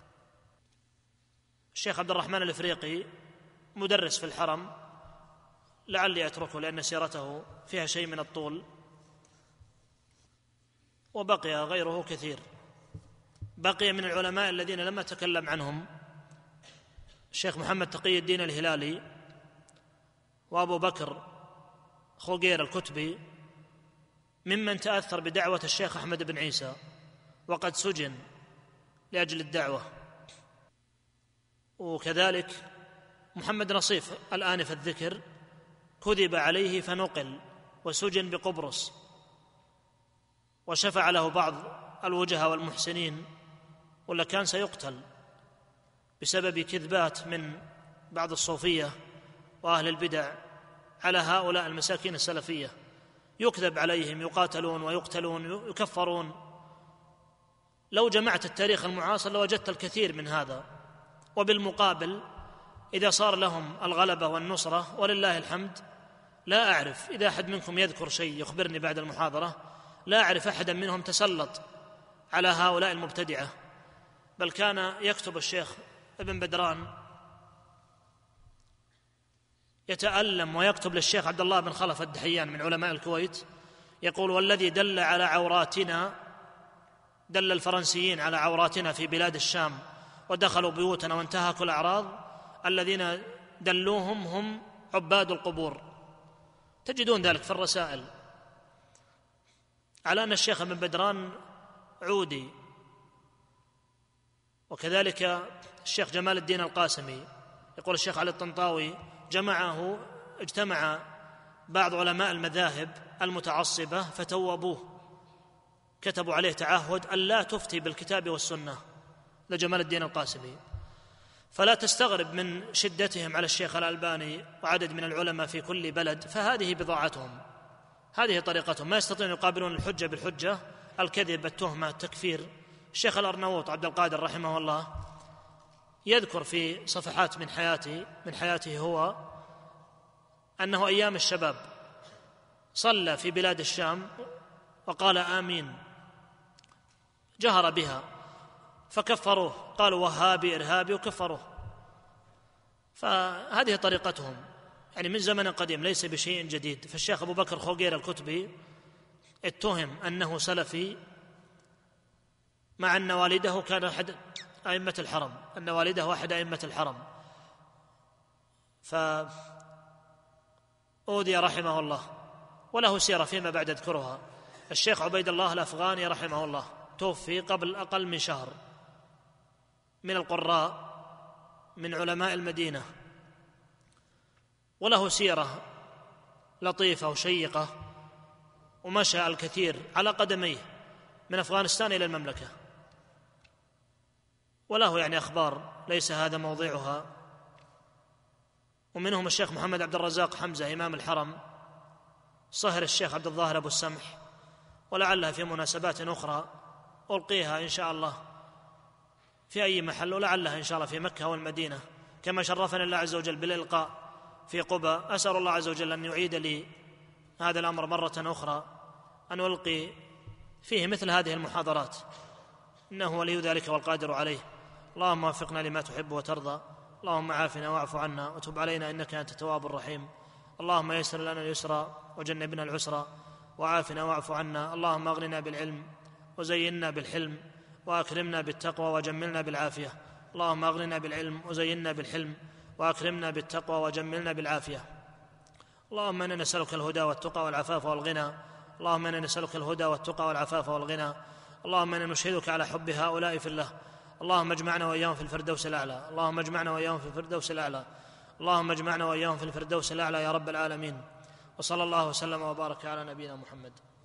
الشيخ عبد الرحمن الإفريقي مدرس في الحرم، لعلي أتركه لأن سيرته فيها شيء من الطول، وبقي غيره كثير. بقي من العلماء الذين لم أتكلم عنهم الشيخ محمد تقي الدين الهلالي، وأبو بكر خوغير الكتبي ممن تأثر بدعوة الشيخ أحمد بن عيسى وقد سجن لأجل الدعوة، وكذلك محمد نصيف الآنف الذكر كذب عليه فنقل وسجن بقبرص، وشفع له بعض الوجهاء والمحسنين ولا كان سيقتل بسبب كذبات من بعض الصوفية وأهل البدع على هؤلاء المساكين السلفية، يكذب عليهم، يقاتلون ويقتلون يكفرون. لو جمعت التاريخ المعاصر لوجدت الكثير من هذا. وبالمقابل إذا صار لهم الغلبة والنصرة ولله الحمد، لا أعرف إذا أحد منكم يذكر شيء يخبرني بعد المحاضرة، لا أعرف أحدا منهم تسلط على هؤلاء المبتدعة، بل كان يكتب الشيخ ابن بدران يتألم ويكتب للشيخ عبد الله بن خلف الدحيان من علماء الكويت يقول: والذي دل على عوراتنا، دل الفرنسيين على عوراتنا في بلاد الشام ودخلوا بيوتنا وانتهكوا الأعراض، الذين دلوهم هم عباد القبور. تجدون ذلك في الرسائل، على أن الشيخ ابن بدران عودي. وكذلك الشيخ جمال الدين القاسمي يقول الشيخ علي الطنطاوي جمعه اجتمع بعض علماء المذاهب المتعصبة فتوبوه، كتبوا عليه تعهد ألا تفتي بالكتاب والسنة لجمال الدين القاسمي. فلا تستغرب من شدتهم على الشيخ الألباني وعدد من العلماء في كل بلد، فهذه بضاعتهم، هذه طريقتهم، ما يستطيعون يقابلون الحجة بالحجة، الكذب، التهمة، التكفير. الشيخ الأرناؤوط عبد القادر رحمه الله يذكر في صفحات من حياته من حياته هو أنه أيام الشباب صلى في بلاد الشام وقال آمين، جهر بها، فكفروه، قالوا وهابي إرهابي وكفروه. فهذه طريقتهم يعني من زمن قديم، ليس بشيء جديد. فالشيخ أبو بكر خوغير الكتبي اتهم أنه سلفي مع أن والده كان أحد أئمة الحرم، أن والده أحد أئمة الحرم، فأوذي رحمه الله، وله سيرة فيما بعد أذكرها. الشيخ عبيد الله الأفغاني رحمه الله توفي قبل أقل من شهر، من القراء من علماء المدينة، وله سيرة لطيفة وشيقة، ومشى الكثير على قدميه من أفغانستان إلى المملكة، وله يعني أخبار ليس هذا موضعها. ومنهم الشيخ محمد عبد الرزاق حمزة إمام الحرم، صهر الشيخ عبد الظاهر أبو السمح، ولعلها في مناسبات أخرى ألقيها إن شاء الله في أي محل، ولعلها إن شاء الله في مكة والمدينة، كما شرفنا الله عز وجل بالإلقاء في قبى. أسأل الله عز وجل أن يعيد لي هذا الأمر مرة أخرى، أن ألقي فيه مثل هذه المحاضرات، إنه ولي ذلك والقادر عليه. اللهم وفقنا لما تحب وترضى، اللهم عافنا واعف عنا وتب علينا إنك أنت التواب الرحيم. اللهم يسر لنا اليسرى وجنبنا العسرى، وعافنا واعف عنا. اللهم اغننا بالعلم وزينا بالحلم، وأكرمنا بالتقوى وجملنا بالعافية. اللهم اغننا بالعلم وزينا بالحلم، وأكرمنا بالتقوى وجملنا بالعافية. اللهم إنا نسألك الهدى والتقى والعفاف والغنى، اللهم إنا نسألك الهدى والتقى والعفاف والغنى. اللهم إنا نشهدك على حب هؤلاء في الله، اللهم اجمعنا وإياهم في الفردوس الأعلى، اللهم اجمعنا وإياهم في الفردوس الأعلى، اللهم اجمعنا وإياهم في الفردوس الأعلى يا رب العالمين. وصلى الله وسلم وبارك على نبينا محمد.